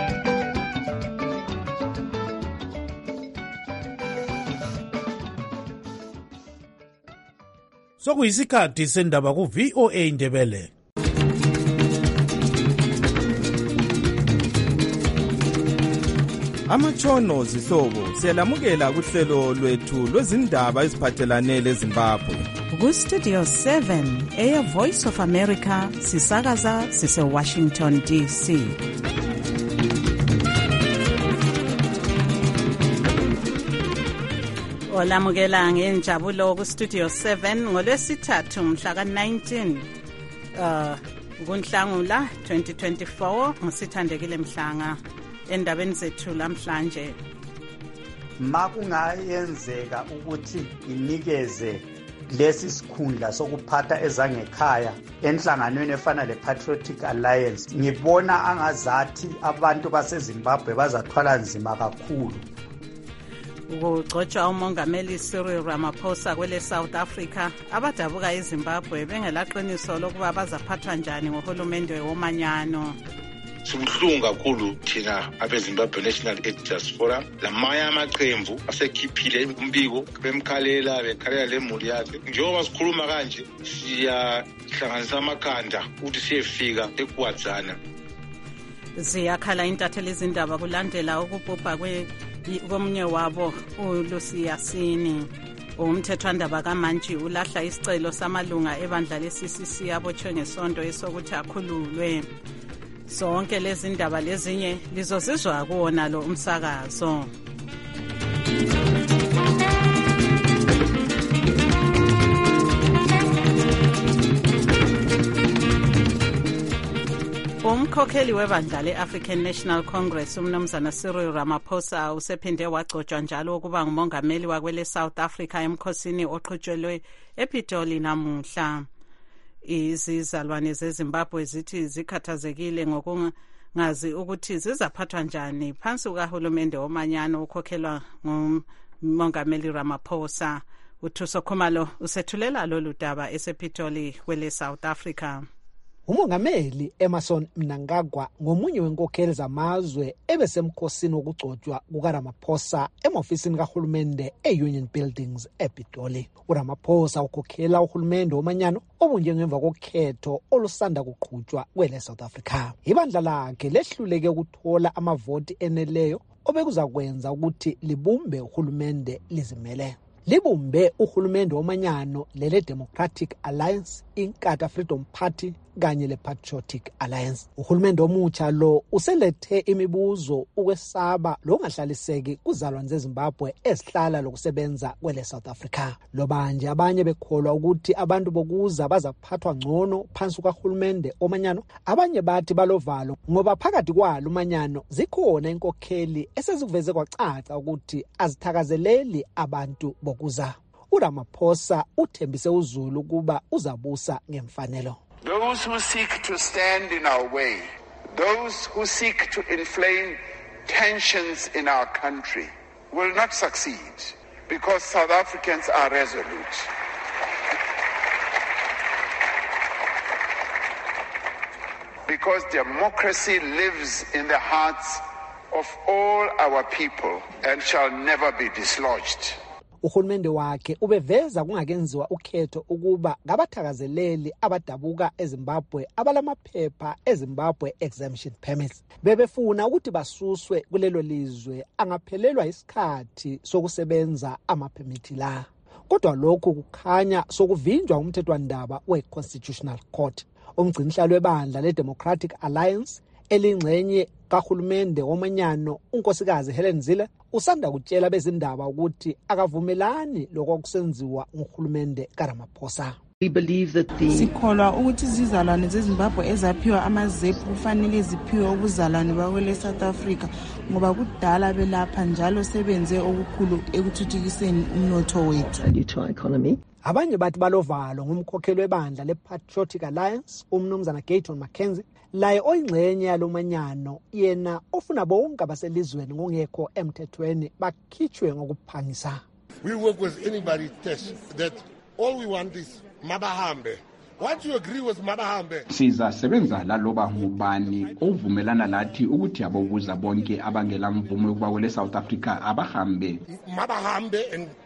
sokuyisikhathi sendaba ku-V O A Ndebele.
Amatshono zihlobo siyalamukela kuhlelo lwethu lwezindaba eziphathelane leZimbabwe.
Ku-Studio seven, Air Voice of America, sisakaza sise-Washington D C. Olamukela ngenjabulo ku-Studio seven ngolwesithathu mhla ka-nineteen uh, kuNhlangula twenty twenty-four. Ngisithandekile Mhlanga endabeni zethu lamhlanje.
Makungayenzeka ukuthi inikeze lesi sikhundla sokuphatha ezangekhaya enhlanganweni efana le-Patriotic Alliance, ngibona angazathi abantu baseZimbabwe bazathwala nzima kakhulu.
Kugcotshwa umongameli Cyril Ramaphosa kwele South Africa, abadabuka eZimbabwe bengelaqiniso lokuba bazaphathwa njani ngohulumende womanyano.
Sibuhlungu kakhulu thina abeZimbabwe National Editors Forum, lamanye amaqembu asekhiphile umbiko bemkhalela bekhalela lemuli yakhe. Njengoba sikhuluma kanje siyahlanganisa amakhanda ukuthi siyefika eGwadzana.
Ziyakhala intatheli izindaba kulandela ukubhubha kwe komunye wabo uLucia Sini. Umthethwandaba kaMantshi ulahla isicelo samalunga ebandla le-C C C abotshwe ngesonto esokuthi akhululwe. Sonke lezi ndaba lezinye lizozizwa kuwona lo umsakazo. Umkhokheli webandla le-African National Congress umnumzana Cyril Ramaphosa usephinde wagcotshwa njalo ukuba ngumongameli wakwele South Africa emkhosini oqhutshelwe ePitoli namuhla. Izizalwane zeZimbabwe zithi zikhathazekile ngokungazi ukuthi zizaphathwa njani phansi kukahulumende womanyano ukhokhelwa ngumongameli Ramaphosa. Uthuso Khumalo usethulela lolu daba esePitoli kwele South Africa.
Umongameli Emmerson Mnangagwa ngomunye wenkokheli zamazwe ebesemkhosini wokugcotshwa kukaRamaphosa emofisini kahulumende e-Union Buildings ePitoli. uRamaphosa ukhokhela uhulumende womanyano obunje ngemva kokhetho olusanda kuqhutshwa kwele South Africa. Ibandla lakhe lehluleke ukuthola amavoti eneleyo obekuzakwenza ukuthi libumbe uhulumende lizimele. Libumbe uhulumende womanyano lele Democratic Alliance, Inkatha Freedom Party kanye le-Patriotic Alliance. Uhulumende omutsha lo uselethe imibuzo ukwesaba lokungahlaliseki kuzalwane zeZimbabwe esihlala lokusebenza kwele South Africa. Lobanje abanye bekholwa ukuthi abantu bokuza bazaphathwa ngcono phansi kukahulumende omanyano, abanye bathi balovalo ngoba phakathi kwalo umanyano zikhona inkokheli esezikuveze kwacaca ukuthi azithakazeleli abantu bokuza. uRamaphosa uthembise uZulu ukuba uzabusa ngemfanelo.
Those who seek to stand in our way, those who seek to inflame tensions in our country will not succeed because South Africans are resolute. Because democracy lives in the hearts of all our people and shall never be dislodged.
Uhulumende wakhe ubeveza kungakenziwa ukhetho ukuba ngabathakazeleli abadabuka eZimbabwe abalamaphepha eZimbabwe exemption permits bebefuna ukuthi basuswe kulelo lizwe angaphelelwa isikhathi sokusebenza amaphemithi la. Kodwa lokhu kukhanya sokuvinjwa umthethwandaba we-Constitutional Court. Umgcinihlalo webandla le-Democratic Alliance elingxenye kahulumende womanyano unkosikazi Helen Zille usanda kutshela bezindaba ukuthi akavumelani lokusenziwa nguhulumende kaRamaphosa.
We believe that the
sikholwa ukuthi izizalwane zeZimbabwe ezaphiwa amazephu kufanele ziphiwe ubuzalwane bakwele South Africa ngoba kudala belapha njalo sebenze okukhulu ekuthuthukiseni umnotho wethu.
to our economy.
Abanye bathi balovalo ngumkhokheli webandla le-Patriotic Alliance umnumzana Gayton Mackenzie laye oyingxenye yalomanyano yena ofuna bonke abaselizweni ngongekho emthethweni bakhitshwe ngokuphangisa.
We work with anybody test that all we want is mabahambe. Once you agree with mabahambe,
sizasebenza laloba ngubani ovumelana lathi ukuthi abokuza bonke abangela mvumo yokuba kwele South Africa abahambe.
mabahambe and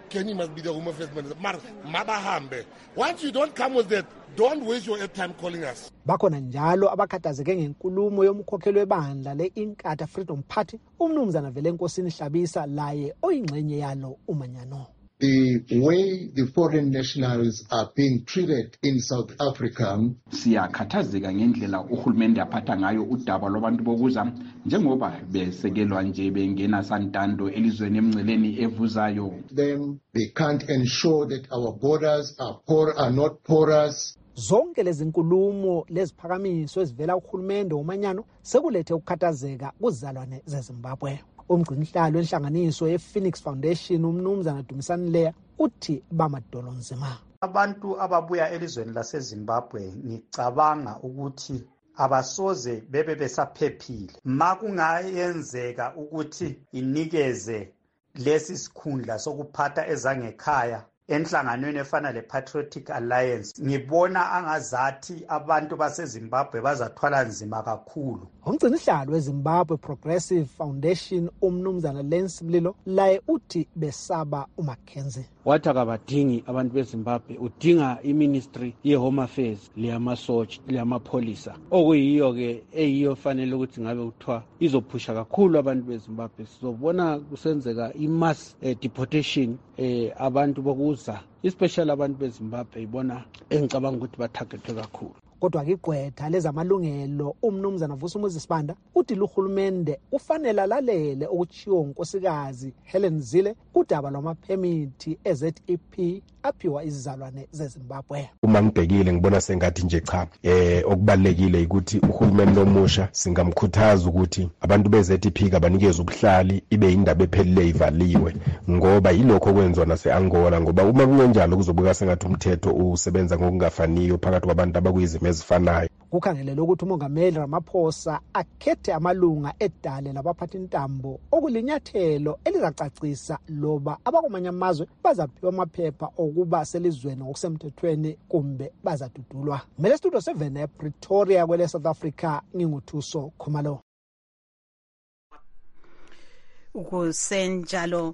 Kenny must be the Home Affairs Minister. Mar Mabahambe. Once you don't come with that, don't waste your time calling us.
Bakhona njalo abakhathazeke ngenkulumo yomkhokheli webandla le-Inkatha Freedom Party umnumzana Velenkosini Hlabisa laye oyingxenye yalo umanyano.
The way the foreign nationals are being treated in South Africa.
Siyakhathazeka ngendlela uhulumende aphatha ngayo udaba lwabantu bokuza njengoba besekelwa nje bengena santando elizweni emngceleni evuzayo.
Them they can't ensure that our borders are poor are not porous.
Zonke lezi nkulumo leziphakamiso ezivela kuhulumende womanyano sekulethe ukukhathazeka kuzalwane zeZimbabwe. Umgcinihlalo wenhlanganiso ye-Phoenix Foundation umnumzana Dumisani Leya uthi bamadolo nzima.
Abantu ababuya elizweni laseZimbabwe ngicabanga ukuthi abasoze bebe besaphephile. Makungayenzeka ukuthi inikeze lesi sikhundla sokuphatha ezangekhaya enhlanganweni efana le-Patriotic Alliance, ngibona angazathi abantu baseZimbabwe bazathwala nzima kakhulu.
Umgcinihlalo weZimbabwe Progressive Foundation umnumzana Lance Mlilo laye uthi besaba uMackenzie.
Wathi akabadingi abantu beZimbabwe, udinga iministry ye-Home Affairs leyamasotsha leyamapholisa okuyiyo ke eyiyo fanele ukuthi ngabe kuthiwa izophusha kakhulu abantu beZimbabwe. Sizobona kusenzeka i-mass eh, deportation eh, abantu bokuza especially abantu beZimbabwe ibona engicabanga ukuthi bathagethwe kakhulu.
Kodwa igqwetha lezamalungelo umnumzana Vusumuzi Sibanda uthi luhulumende ufanele alalele okuchiwo unkosikazi Helen Zille kudaba lwamaphemithi e-Z E P aphiwa izizalwane zeZimbabwe.
Uma ngibhekile ngibona sengathi nje cha eh okubalekile ukuthi uhulumeni lomusha singamkhuthaza ukuthi abantu be-Z E P kabanikeze ubuhlali ibe indaba ephelele ivaliwe ngoba yilokho kwenziwa nase-Angola, ngoba uma kungenjalo kuzobuka sengathi umthetho usebenza ngokungafaniyo phakathi kwabantu abakuyizimo ezifanayo.
Kukhangelelwe ukuthi umongameli Ramaphosa akhethe amalunga edale labaphathi intambo okulinyathelo elizacacisa loba abakumanye amazwe bazaphiwa amaphepha okuba selizweni ngokusemthethweni kumbe bazadudulwa. Mele studio seven ePretoria kwele South Africa nginguthuso Khumalo.
Ukusenjalo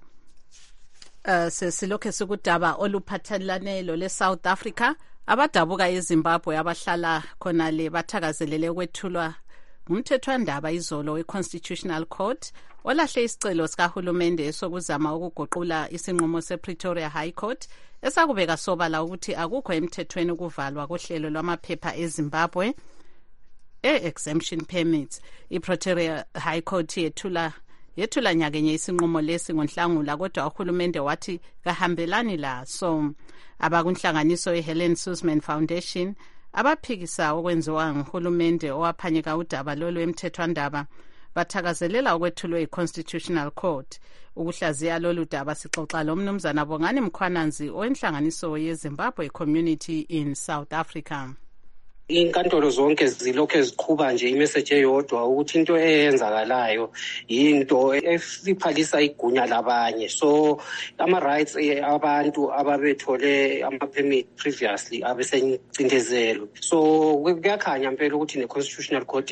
uh, sesilokhe sikudaba oluphathelane lo le South Africa. Abadabuka eZimbabwe abahlala khona le bathakazelele ukwethulwa umthethwandaba izolo we-Constitutional Court olahle isicelo sikahulumende sokuzama ukuguqula isinqumo sePretoria High Court esakubeka sobala ukuthi akukho emthethweni ukuvalwa kohlelo lwamaphepha eZimbabwe e-exemption permits. iPretoria High Court yethula yethula nyakenye isinqumo lesi ngonhlangula, kodwa uhulumende wathi kahambelani la. So abakunhlanganiso ye-Helen Suzman Foundation abaphikisa okwenziwa nguhulumende owaphanyeka udaba lolu emthethwandaba bathakazelela ukwethulwa yi-Constitutional Court. Ukuhlaziya lolu daba sixoxa lo mnumzana Bongani Mkhwananzi owenhlanganiso ye-Zimbabwe Community in South Africa.
Inkantolo zonke zilokho eziqhuba nje imessage eyodwa ukuthi into eyenzakalayo into esiphalisa igunya labanye. So ama rights abantu ababethole ama permit previously abesencindezelo. So kuyakhanya impela ukuthi ne Constitutional Court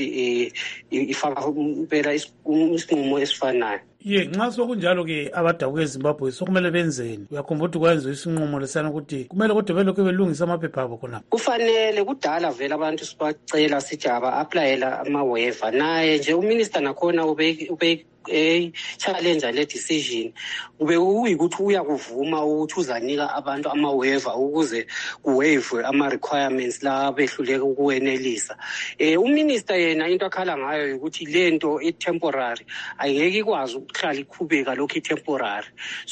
ifaka impela isinqumo esifanayo.
Ye nxa sokunjalo ke abadabuka eZimbabwe sokumele benzeni? Uyakhumbula ukuthi kwenziwa isinqumo lesana ukuthi kumele kodwa belokhu belungisa amaphepha abo khona.
Kufanele kudala vele abantu sibacela sithi aba applyela ama waiver, naye nje uminister nakhona ube ube eh challenge le decision ube uyikuthi uyakuvuma ukuthi uzanika abantu ama waiver ukuze kuwaive ama requirements la behluleka ukuwenelisa. Eh uminister yena into akhala ngayo ukuthi lento e temporary ayeke ikwazi ukuhlala ikhubeka lokho temporary.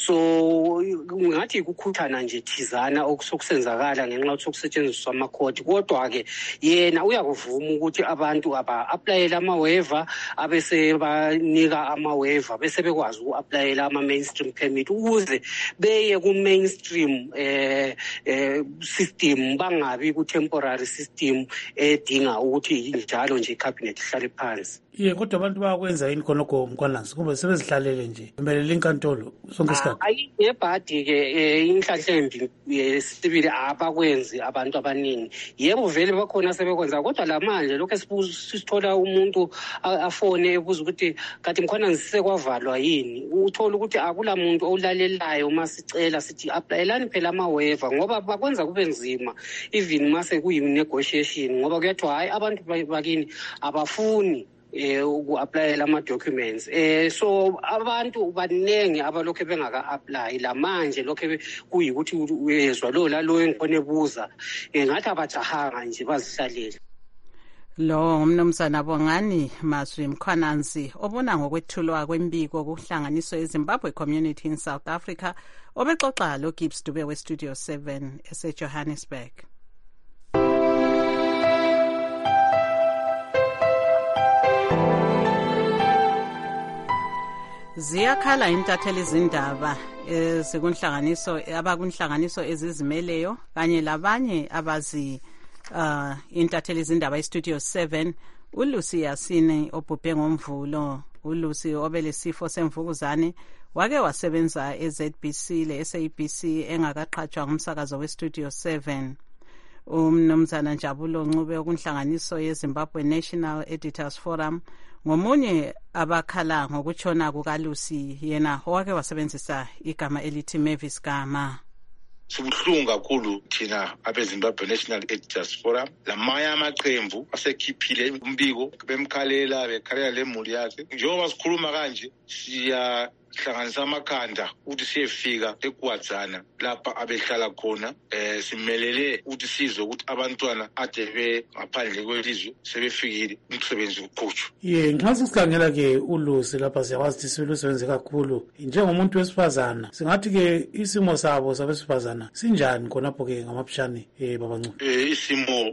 So ngathi ukukhuthana nje thizana okusokusenzakala ngenxa yokuthi sokusetshenziswa ama court, kodwa ke yena uyakuvuma ukuthi abantu aba applyela ama waiver abese banika ama waiver bese bekwazi uku-applyela ama mainstream permit ukuze beye ku mainstream eh eh system bangabi ku temporary system edinga ukuthi njalo nje icabinet ihlale phansi.
Ye kodwa abantu bayakwenza yini khonokho Mkhwanansi kumbe sebezihlalele nje bemelele inkantolo sonke isikhathi?
Hayi ngebhadi ke inhlahlembi sibili abakwenzi abantu abaningi. Yebo vele bakhona sebekwenza kodwa lamanje lokho sisithola umuntu afone ebuza ukuthi kanti Mkhwanansi sekwavalwa yini. Uthola ukuthi akula muntu olalelayo uma sicela sithi applyelani phela ama waiver ngoba bakwenza kube nzima even mase kuyi negotiation ngoba kuyathiwa hayi abantu bakini abafuni eh uku-applyela ama-documents eh so abantu banenge abalokhu bengaka apply la manje lokho kuyikuthi uyezwa lo la lo engikhona ebuza ngathi abajahanga nje bazihlalele.
Lo ngumnumzana Bongani Maswi Mkhwanansi obona ngokwethulwa kwembiko kuhlanganiso eZimbabwe Community in South Africa obexoxa lo Gibbs Dube we Studio seven ese Johannesburg. Ziyakhala intatheli izindaba ezikunhlanganiso abakunhlanganiso ezizimeleyo kanye labanye abazi uh intatheli izindaba eStudio seven uLucy Yasini obhubhe ngomvulo. uLucy obelesifo semvukuzane wake wasebenza eZ B C le S A B C engakaqhatshwa ngumsakazo weStudio seven. Umnumzana Njabulo Ncube okunhlanganiso yeZimbabwe National Editors Forum ngomunye abakhala ngokutshona kukaLucy yena owake wasebenzisa igama elithi Mavis Gama.
Sibuhlungu kakhulu thina abeZimbabwe National Editors Forum lamanye amaqembu asekhiphile umbiko bemkhalela bekhalela lemuli yakhe njengoba sikhuluma kanje siya hlanganisa amakhanda ukuthi siyefika eGwadzana lapha abehlala khona eh simelele ukuthi sizwe ukuthi abantwana ade be ngaphandle kwelizwe sebefikile umsebenzi uqhutshwa.
Ye ngichaza sikhangela ke uLucy lapha siyakwazi ukuthi silusebenze kakhulu njengomuntu wesifazana singathi ke isimo sabo sabesifazana sinjani khonapho ke ngamapshani eh baba Ncube.
Eh isimo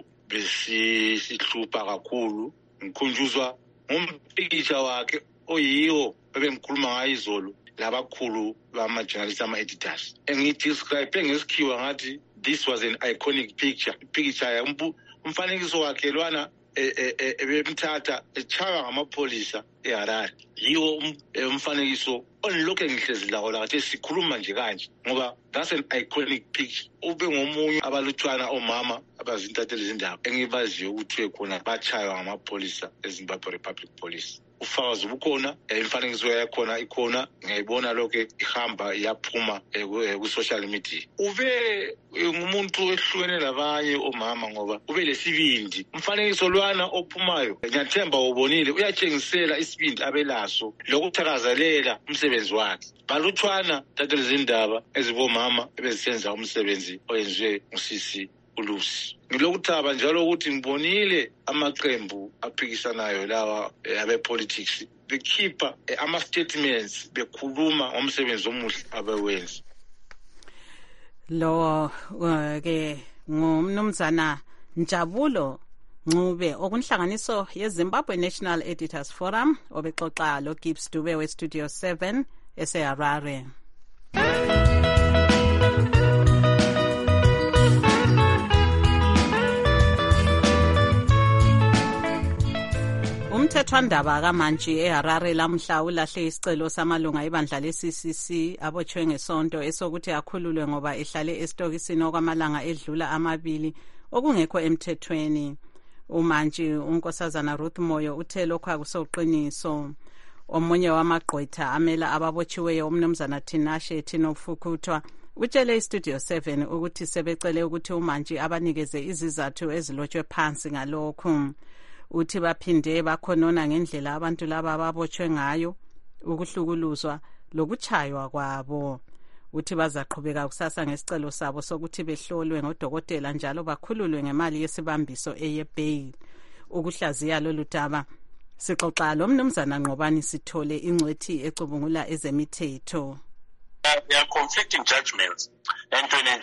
besi sihlupha kakhulu ngikhunjuzwa umpikisha wakhe oyiwo bebemkhuluma ngayizolo labakhulu bama-journalists ama-editors engidescribe ngesikhiwa ngathi this was an iconic picture picture umfanekiso wakhe lwana ebemthatha echaywa ngamapholisa eHarare yiwo umfanekiso onilokhu engihlezi lawo la kathi sikhuluma nje kanje ngoba that's an iconic picture ube ngomunye abalutshwana omama abazintatheli izindaba engibaziyo ukuthi khona bachaywa ngamapholisa eZimbabwe Republic Police. Ufakazi bukhona imfanekiso yakhona ikhona ngiyibona lokho ihamba iyaphuma ku social media. Ube ngumuntu ehlukene labanye omama ngoba ube lesibindi umfanekiso lwana ophumayo ngiyathemba ubonile uyatshengisela isibindi abelaso lokuthakazelela umsebenzi wakhe. Balutshwana tatheli izindaba ezibomama ebezisenza umsebenzi oyenziwe ngusisi uLucy. Ngilokuthaba njalo ukuthi ngibonile amaqembu aphikisanayo lawa abepolitics bekhipha ama statements bekhuluma ngomsebenzi omuhle abewenza.
Lo ke ngumnumzana Njabulo Ncube okunhlanganiso yeZimbabwe National Editors Forum obexoxa lo Gibbs Dube we Studio seven eseHarare. Umthethwandaba kaMantshi eHarare lamhla ulahle isicelo samalunga ebandla le-C C C abotshwe ngesonto esokuthi akhululwe ngoba ehlale esitokisini okwamalanga edlula amabili okungekho emthethweni. uMantshi unkosazana Ruth Moyo uthe lokho akusoqiniso. Omunye wamagqwetha amela ababotshiweyo umnumzana Tinashe Tinofukuthwa utshele iStudio seven ukuthi sebecele ukuthi uMantshi abanikeze izizathu ezilotshwe phansi ngalokho. Uthi baphinde bakhonona ngendlela abantu laba ababotshwe ngayo ukuhlukuluzwa lokuchaywa kwabo. Uthi bazaqhubeka kusasa ngesicelo sabo sokuthi behlolwe ngodokotela njalo bakhululwe ngemali yesibambiso eyebail. Ukuhlaziya lolu daba sixoxa lo mnumzana Nqobani Sithole ingcwethi ecubungula ezemithetho.
There are conflicting judgments entweni enjalo.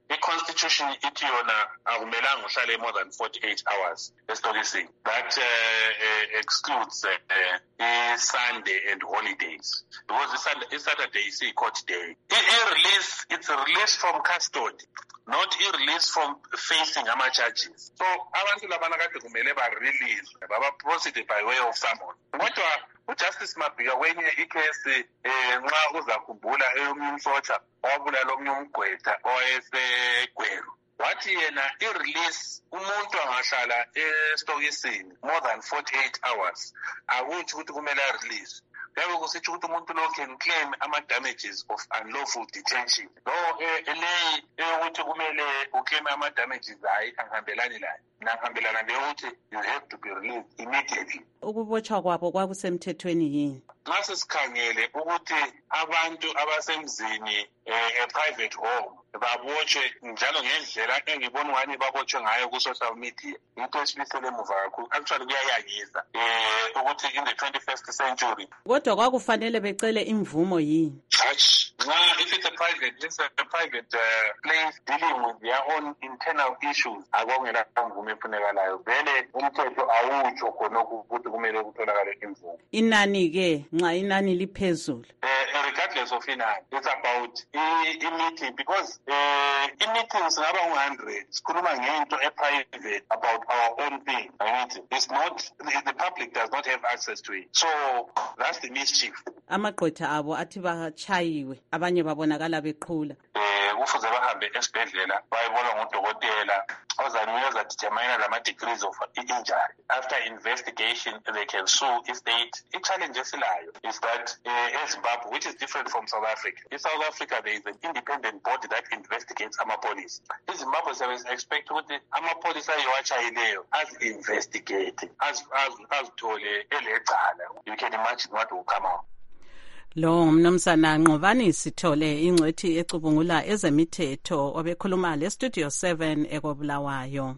i-constitution ithi yona akumelanga uhlale more than forty-eight hours esitokisini. That uh, uh, excludes uh, uh, Sunday and holidays, because i-Saturday is a court day. I-release, it's a release from custody, not i-release from facing ama-charges. So abantu labana kade kumele ba-release, baba-proceed by way of summons. Kodwa uJustice Mabhika kwenye ikhesi eh nxa uzakhumbula eyomnye umsotsha wabulala omnye umgwetha owayeseGweru, wathi yena i-release umuntu angahlala esitokisini more than forty-eight hours akuthi ukuthi kumele a-release. Kuyabe kusitsho ukuthi umuntu lo can claim ama-damages of unlawful detention. Lo eleyi eyokuthi kumele uclaim ama-damages hayi angihambelani layo. Nangihambelana neyokuthi you have to be released immediately.
Ukubotshwa kwabo kwakusemthethweni yini?
Nxa sesikhangele ukuthi abantu abasemzini e-private home babotshwe njalo ngendlela engibona ngani babotshwe ngayo ku-social media, into esibisele emuva kakhulu. Actually kuyayangisa um ukuthi in the twenty-first century.
Kodwa kwakufanele becele imvumo yini?
Hatshi, nxa if it's a private, it's a private uh, place dealing with their own internal issues, akungela mvumo efunekalayo. Vele umthetho awutsho khonokho ukuthi kumele kutholakale imvumo.
Inani-ke nxa inani liphezulu?
Uh, regardless of inani, it's about i-meeting, because uh, i-meetings ngaba one hundred sikhuluma ngento e-private about our own thing. It's not, the, the public does not have access to it. So that's the mischief.
Amagqwetha abo athi bachayiwe, abanye babonakala beqhula.
Eh kufuze bahambe esibhedlela bayibona ngudokotela ozanikeza determine lama degrees of injury. After investigation they can sue if state. I-challenge esilayo is that uh, eZimbabwe, which is different from South Africa. In South Africa there is an independent body that investigates ama-police. In Zimbabwe service expect ukuthi ama-police ayowachayileyo as-investigate, azithole elecala. You can imagine what will come out.
Lo mnumzana Nqobani Sithole, ingcwethi ecubungula ezemithetho, obekhuluma le Studio seven ekobulawayo.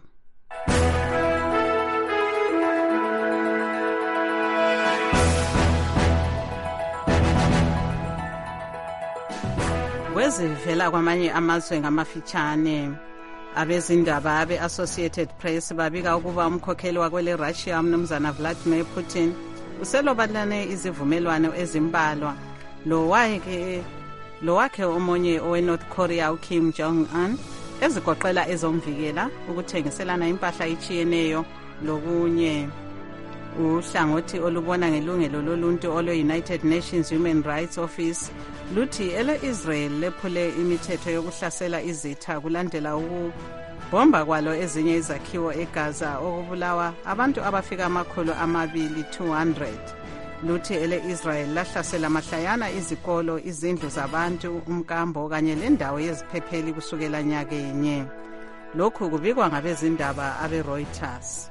Kwezivela kwamanye amazwe ngamafitshane, abezindaba abe-Associated Press babika ukuba umkhokheli wakwele Russia umnumzana Vladimir Putin uselobalane izivumelwano ezimbalwa lo wakhe lo wakhe omunye owe-North Korea uKim Jong-un ezigoqela ezomvikela, ukuthengiselana impahla ichiyeneyo lokunye. Uhlangothi olubona ngelungelo loluntu olwe-United Nations Human Rights Office luthi ele-Israel lephule imithetho yokuhlasela izitha kulandela ukubomba kwalo ezinye izakhiwo eGaza okubulawa abantu abafika amakhulu amabili two hundred. Luthi ele-Israel lahlasela mahlayana izikolo, izindlu zabantu, umkambo kanye lendawo yeziphepheli kusukela nyakenye. Lokhu kubikwa ngabezindaba abe-Reuters.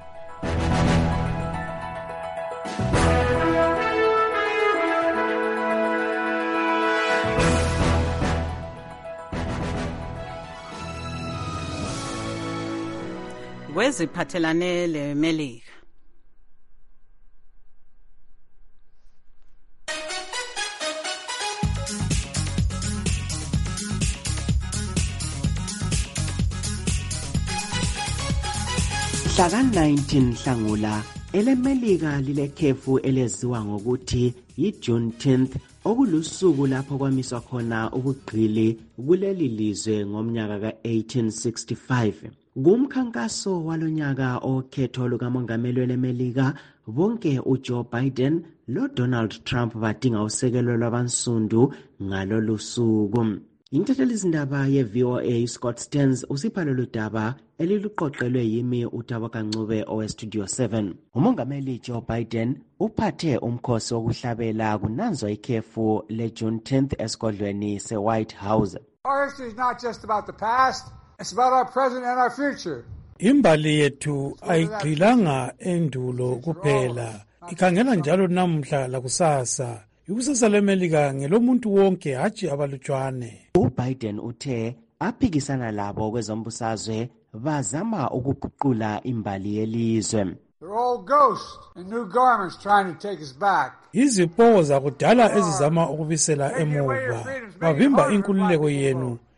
Kweziphathelane le-Melika.
Mhlaka nineteen Nhlangula elemelika lilekhefu eleziwa ngokuthi yi-Juneteenth, okulusuku lapho kwamiswa khona ubugqili kuleli lizwe ngomnyaka ka-eighteen sixty-five. Kumkhankaso walonyaka okhetho lukamongameli welemelika, bonke uJoe Biden loDonald Trump badinga usekelo lwabansundu ngalolu suku. Intethelizindaba ye-V O A Scott Stearns usipha lolu daba eliluqoqelwe yimi uTabo Kancube owe-Studio seven. Umongameli Joe Biden uphathe umkhosi wokuhlabela kunanzwa ikhefu le-Juneteenth esigodlweni se-White House.
Our history is not just about the past, it's about our present and our future.
Imbali yethu ayigqilanga endulo kuphela, ikhangela njalo namuhla lakusasa. Ikusasa lemelika ngelomuntu wonke hatshi abalutshwane.
UBiden uthe aphikisana labo kwezombusazwe bazama ukuguqula imbali yelizwe.
They're all ghosts in new garments trying to take us back.
Izipowo zakudala ezizama ukubisela emuva, bavimba inkululeko yenu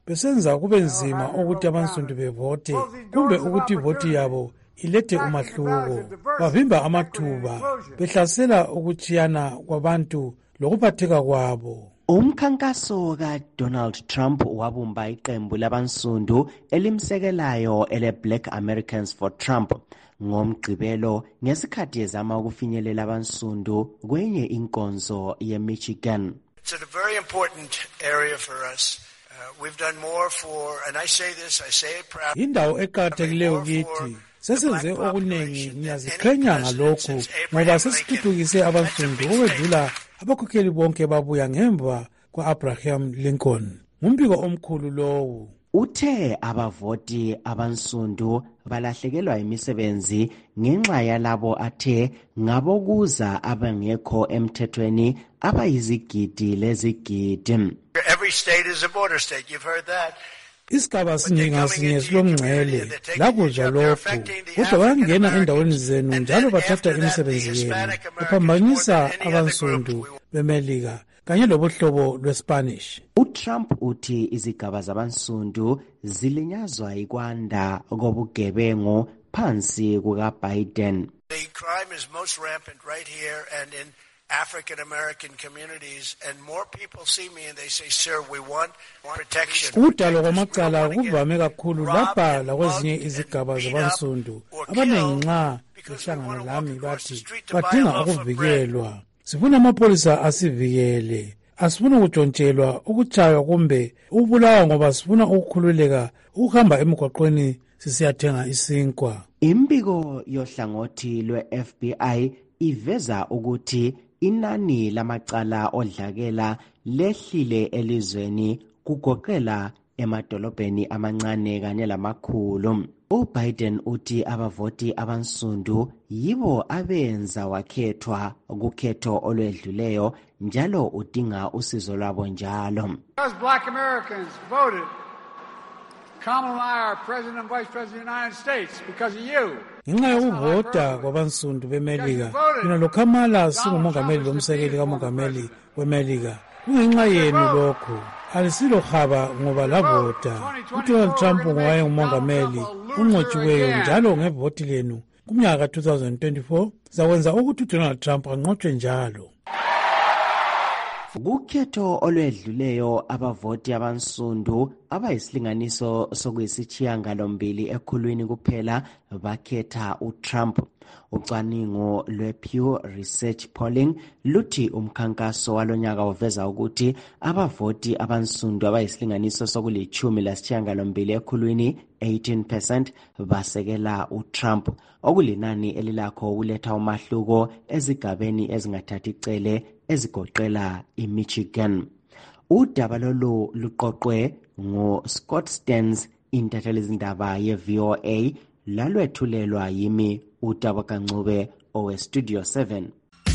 besenza kube nzima ukuthi abansundu bevote kumbe ukuthi ivoti yabo ilethe umahluko. Bavimba amathuba, behlasela ukuchiyana kwabantu lokuphatheka kwabo.
Umkhankaso ka-Donald Trump wabumba iqembu labansundu elimsekelayo ele Black Americans for Trump ngomgqibelo ngesikhathi ezama ukufinyelela abansundu kwenye inkonzo ye-Michigan.
It's a very important area for us. Uh, we've done more for, and I say this, I say it proud.
Indawo eqakathekileyo kithi. Sesenze okunengi, ngiyaziqhenya ngalokhu ngoba sesithuthukise abansundu okwedlula abakhokheli bonke babuya ngemva kwa-Abraham Lincoln. Ngumbiko omkhulu lowu.
Uthe abavoti abansundu balahlekelwa imisebenzi ngenxa yalabo athe ngabokuza abangekho emthethweni abayizigidi lezigidi.
Every state is a border state. You've heard that.
Isigaba sinye ngasinye silomngcele lakuzwa lokhu, kodwa bayangena endaweni zenu njalo bathatha imisebenzi yenu baphambanisa abansundu bemelika kanye lobuhlobo lwespanish.
uTrump uthi izigaba zabansundu zilinyazwa ikwanda kobugebengu phansi kukaBiden.
The crime is most rampant right here and in African American communities, and more people see me and they say, sir, we want protection.
Udalo kwamacala kuvame kakhulu lapha lakwezinye izigaba zabansundu. Abanengi nxa behlangana lami bathi badinga ukuvikelwa. Sifuna amapolisa asivikele. Asifuna ukutshontshelwa, ukutshaywa kumbe ukubulawa ngoba sifuna ukukhululeka ukuhamba emgwaqweni sisiyathenga isinkwa.
Imbiko yohlangothi lwe-F B I iveza ukuthi inani lamacala odlakela lehlile elizweni kugoqela emadolobheni amancane kanye lamakhulu. uBiden uthi abavoti abansundu yibo abenza wakhethwa kukhetho olwedluleyo njalo udinga usizo lwabo njalo.
Because black Americans voted Kamala and I are President and Vice President of the United States because of you.
Ngenxa yokuvota kwabansundu bemelika, mina lo Kamala singumongameli lomsekeli kamongameli wemelika. Kungenxa yenu lokhu. Alisilo haba ngoba lavota. uDonald Trump ngowaye ngumongameli unqotshiweyo njalo ngevoti lenu kumnyaka ka-twenty twenty-four zakwenza ukuthi uDonald Trump anqotshwe njalo.
Kukhetho olwedluleyo abavoti abansundu abayisilinganiso sokuyisithiyangalombili ekhulwini kuphela bakhetha uTrump. Ucwaningo lwe-Pew Research Polling luthi umkhankaso walonyaka uveza ukuthi abavoti abansundu abayisilinganiso sokulithumi lasithiyangalombili ekhulwini eighteen percent basekela uTrump, okulinani elilakho ukuletha umahluko ezigabeni ezingathathi icele ezigoqela iMichigan. Udaba lolu luqoqwe nguScott Stearns, intatheli izindaba ye-V O A, lalwethulelwa yimi uTabo Kancube owe-Studio seven.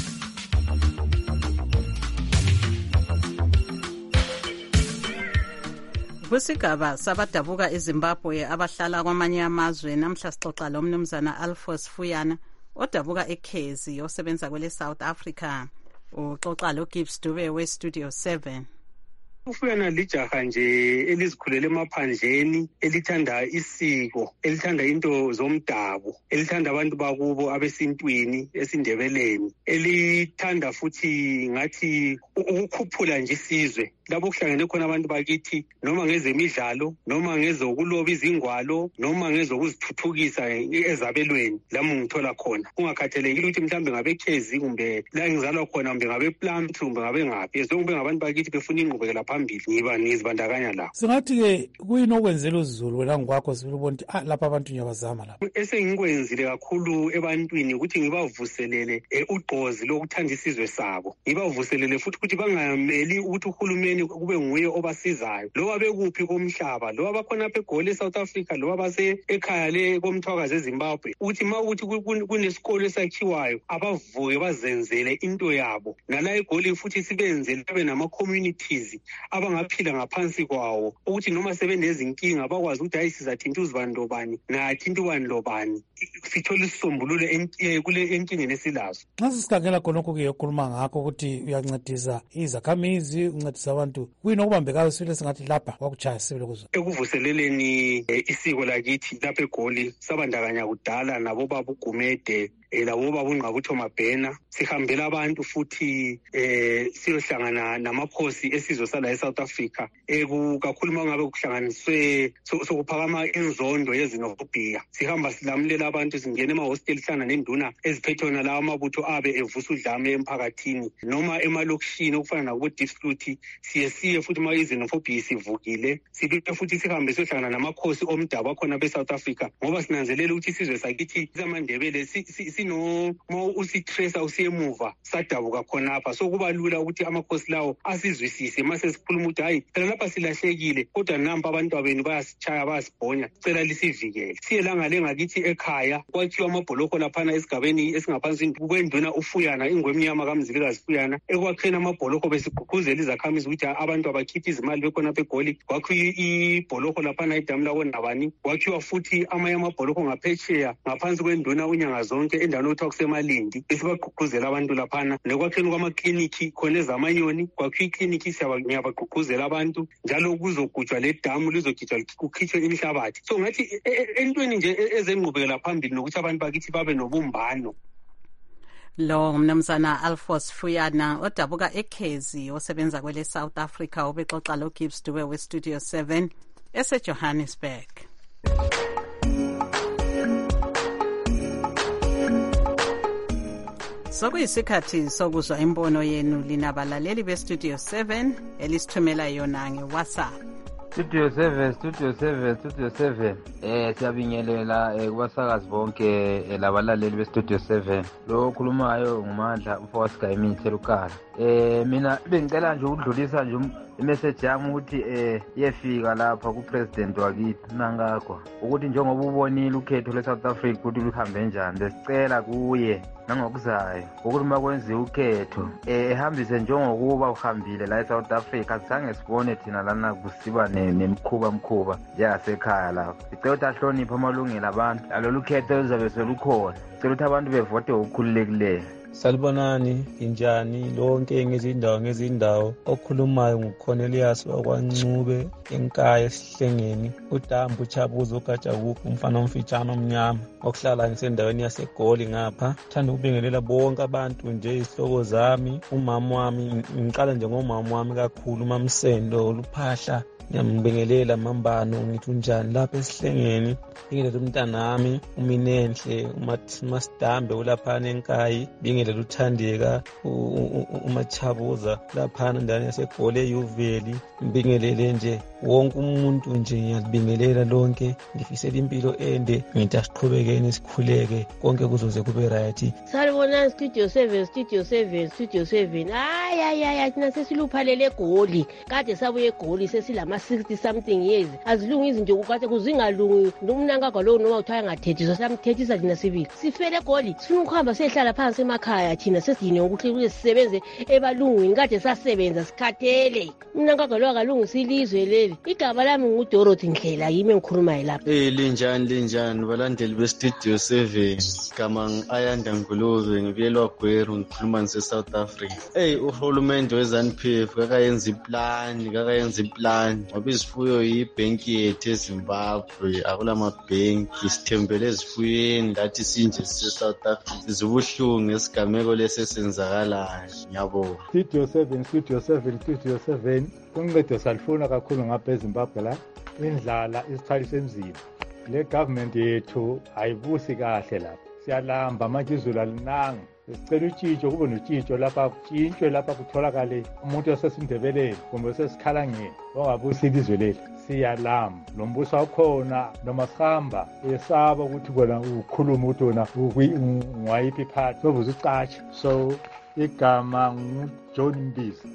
Kusigaba sabadabuka eZimbabwe abahlala kwamanye amazwe, namhla sixoxa lo mnumzana Alphonse Fuyana odabuka eKhezi osebenza kwele South Africa. Uxoxa lo Gibbs Dube we-Studio seven.
Ufuyana lijaha nje elizikhulele emaphandleni, elithanda isiko, elithanda into zomdabu, elithanda abantu bakubo abesintwini esindebeleni, elithanda futhi ngathi ukukhuphula nje isizwe lapho kuhlangene khona abantu bakithi, noma ngezemidlalo, noma ngezokuloba izingwalo, noma ngezokuzithuthukisa ezabelweni lami ngithola khona. Kungakhathalekile ukuthi mhlambe ngabeKhezi kumbe la ngizalwa khona kumbe ngabePlant kumbe ngabe ngaphi, ezokube ngabantu bakithi befuna ingqubekela phambili, ngiba ngizibandakanya lapho.
Singathi ke kuyini okwenzela uZulu wena ngokwakho sifuna ubona ukuthi ah lapha abantu nyabazama lapha.
Esengikwenzile kakhulu ebantwini ukuthi ngibavuselele ugqozi lokuthanda isizwe sabo, ngibavuselele futhi ukuthi bangameli ukuthi uhulumeni kube nguye obasizayo, loba bekuphi komhlaba, loba bakhona apha eGoli eSouth Africa, loba base ekhaya le komthwakazi eZimbabwe, uthi ma ukuthi kunesikole esakhiwayo abavuke bazenzele into yabo, nala eGoli futhi sibenzele babe nama communities abangaphila ngaphansi kwawo, ukuthi noma sebenezinkinga bakwazi ukuthi hayi sizathinta uzibani lobani nathinta ubani lobani, sithole isisombululo kule enkingeni esilazo.
Nxa sikhangela khonokho-ke yokhuluma ngakho ukuthi uyancedisa izakhamizi, uncedisa abantu, kuyini okubambekayo sibile singathi lapha kwakuchaya sibile kuzo?
Ekuvuseleleni isiko lakithi lapha eGoli sabandakanya kudala nabo baba uGumede labo baba uNgqabutho Mabhena, sihambela abantu futhi eh siyohlangana namakhosi esizwe sala eSouth Africa eku kakhulu mangabe kuhlanganiswe sokuphakama inzondo yezinofobia. Sihamba silamulela abantu, singena emahosteli hlangana nenduna eziphethwe nalawa amabutho abe evusa udlame emphakathini noma emalokishini okufana nabo Dispute. Siye siye futhi ma izinofobia sivukile, sibuye futhi sihambe siyohlangana namakhosi omdabu akhona beSouth Africa ngoba sinanzelela ukuthi isizwe sakithi zamandebele si no ma usitresa usiyemuva sadabuka khonapha, so kuba lula ukuthi amakhosi lawo asizwisise mase sikhuluma ukuthi hayi phela lapha silahlekile kodwa namba abantu abenu bayasichaya bayasibhonya, cela lisivikele. Siye langa lengakithi ekhaya kwakhiwa amabholoko laphana esigabeni esingaphansi kwenduna uFuyana ingwemnyama kaMzilikazi Fuyana, ekwakhena amabholoko besigqugquzela izakhamizi ukuthi abantu abakhiphi izimali bekhona eGoli. Kwakhiwa ibholoko laphana edamu lakoNabani, kwakhiwa futhi amanye amabholoko ngaphetsheya ngaphansi kwenduna unyanga zonke endaweni okuthiwa kusemalindi, esibagqugquzela abantu laphana. Nekwakheni kwamakliniki khona ezamanyoni, kwakhiwa ikliniki siyabagqugquzela abantu njalo kuzogujwa le damu lizogijwa kukhitshwe inhlabathi. So ngathi entweni nje ezenqubekela phambili nokuthi abantu bakithi babe nobumbano.
Lo mnumzana Alphonse Fuyana odabuka eKhezi osebenza kwele South Africa obexoxa lo Gibbs Dube we Studio seven ese Johannesburg. Sokuyisikhathi sokuzwa imbono yenu linabalaleli be Studio seven elisithumela yona ngeWhatsApp.
Studio seven, Studio seven, Studio seven. Eh siyabingelela eh kubasakazi bonke labalaleli be Studio seven. Lo khulumayo ngumandla umfowasi Gayimini Lukala. Eh mina bengicela nje ukudlulisa nje imessage yami ukuthi eh yefika lapha ku president wakithi Nangagwa ukuthi njengoba ubonile ukhetho le South Africa ukuthi luhambe njani, besicela kuye nangokuzayo ukuthi makwenziwe ukhetho eh ehambise njengokuba uhambile la eSouth Africa. Sisange sibone thina lana kusiba nemkhuba mkhuba yasekhaya lapha. Sicela ahloniphe amalungelo abantu, alolu khetho lizabe selukhona. Sicela ukuthi abantu bevote okukhululekileyo.
Salibonani, injani lonke ngezindawo ngezindawo. Okhulumayo nguCornelius wakwaNcube enkaya esihlengeni. Udambu uchabuza ugatsha kuphi umfana omfitshana omnyama okuhlala ngisendaweni yaseGoli ngapha. Thanda ukubingelela bonke abantu nje izihloko zami, umama wami, ngiqala nje ngomama wami kakhulu uMamsendo Luphahla. Ngiyambingelela Mambano ngithi unjani lapha esihlengeni. Bingelela umntanami uMinenhle uMasidambe ulaphana enkayi. Bingelela uThandeka uMachabuza laphana ndani yaseGoli eYuveli. Ngibingelele nje wonke umuntu nje, ngiyabingelela lonke. Ngifisela impilo ende, ngithi asiqhubekeni sikhuleke konke kuzoze kube right.
Salibonani Studio seven, Studio seven, Studio seven. Hayi hayi hayi thina sesiluphalele eGoli. Kade sabuye eGoli sesilama sixty something years. Azilungi izinto ukade kuzingalungi. Nomnangagwa lo noma uthaya ngathethiswa samthethisa thina sibili. Sifele eGoli sifuna ukuhamba sehlala phansi emakhaya thina sesidine ukuthi ukuthi sisebenze ebalungwini. Kade sasebenza sikhathele. Umnangagwa lo akalungisa ilizwe leli. Igaba lami nguDorothy Ndlela, yimi engikhuluma lapha.
Eh linjani linjani balandeli be Studio seven. Gama Ayanda Ngulube ngibiyelwa Gweru ngikhuluma nse South Africa. Eh uhulumende weZANU-P F kakayenza iplan, kakayenza iplan. Ngoba izifuyo yibhenki yethu eZimbabwe, akula mabhenki, sithembele ezifuyweni lathi sinje se-South Africa. Sizibuhlungu ngesigameko lesesenzakalayo. Ngiyabonga.
Studio seven, Studio seven, Studio seven. Uncedo salifuna kakhulu ngapha eZimbabwe la. Indlala isithwalisa emzini. Le government yethu ayibusi kahle lapha. Siyalamba manje izulu alinanga. Sicela utshintsho kube notshintsho lapha, kutshintshwe lapha kutholakale umuntu osesindebeleni kumbe osesikhalangeni ongabusi ilizwe lethu. Siyalamba lombuso wakhona noma sihamba esaba ukuthi bona ukhuluma ukuthi wona ungwayiphi iphathi sobuze ucatshe. So igama nguJohn Mbizi.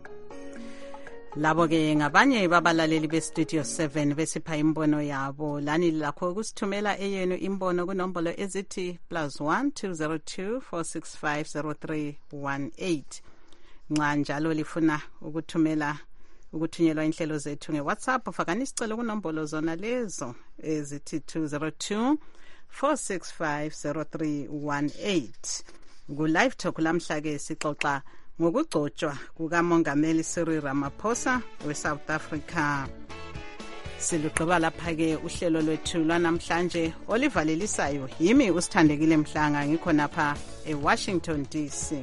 Labo ke ngabanye babalaleli be Studio seven besipha imbono yabo. Lani lakho ukusithumela eyenu imbono kunombolo ezithi plus one two zero two four six five zero three one eight. Nxa njalo lifuna ukuthumela ukuthunyelwa inhlelo zethu nge-WhatsApp. Ufakani isicelo kunombolo zona lezo ezithi two zero two four six five zero three one eight. Ku-live talk lamhla-ke sixoxa ngokugcotshwa kukamongameli Cyril Ramaphosa we-South Africa. Silugqiba lapha-ke uhlelo lwethu lwanamhlanje olivalelisayo yimi uSithandekile Mhlanga ngikho napha eWashington D C.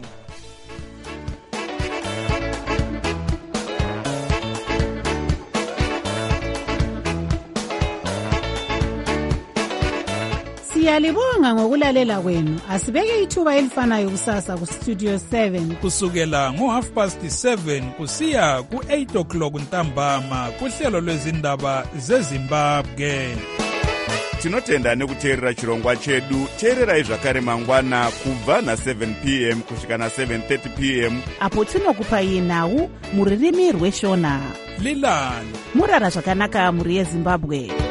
Siyalibonga ngokulalela kwenu. Asibeke ithuba elifanayo kusasa ku Studio seven
kusukela ngo half past seven kusiya ku eight o'clock ntambama kuhlelo lwezindaba zeZimbabwe.
Tinotenda nekuteerera chirongwa chedu. Teererai zvakare mangwana kubva na seven p m kusvika na seven thirty p m
apo tinokupai nhau muririmi rweshona.
Lilani
murara zvakanaka muri yeZimbabwe.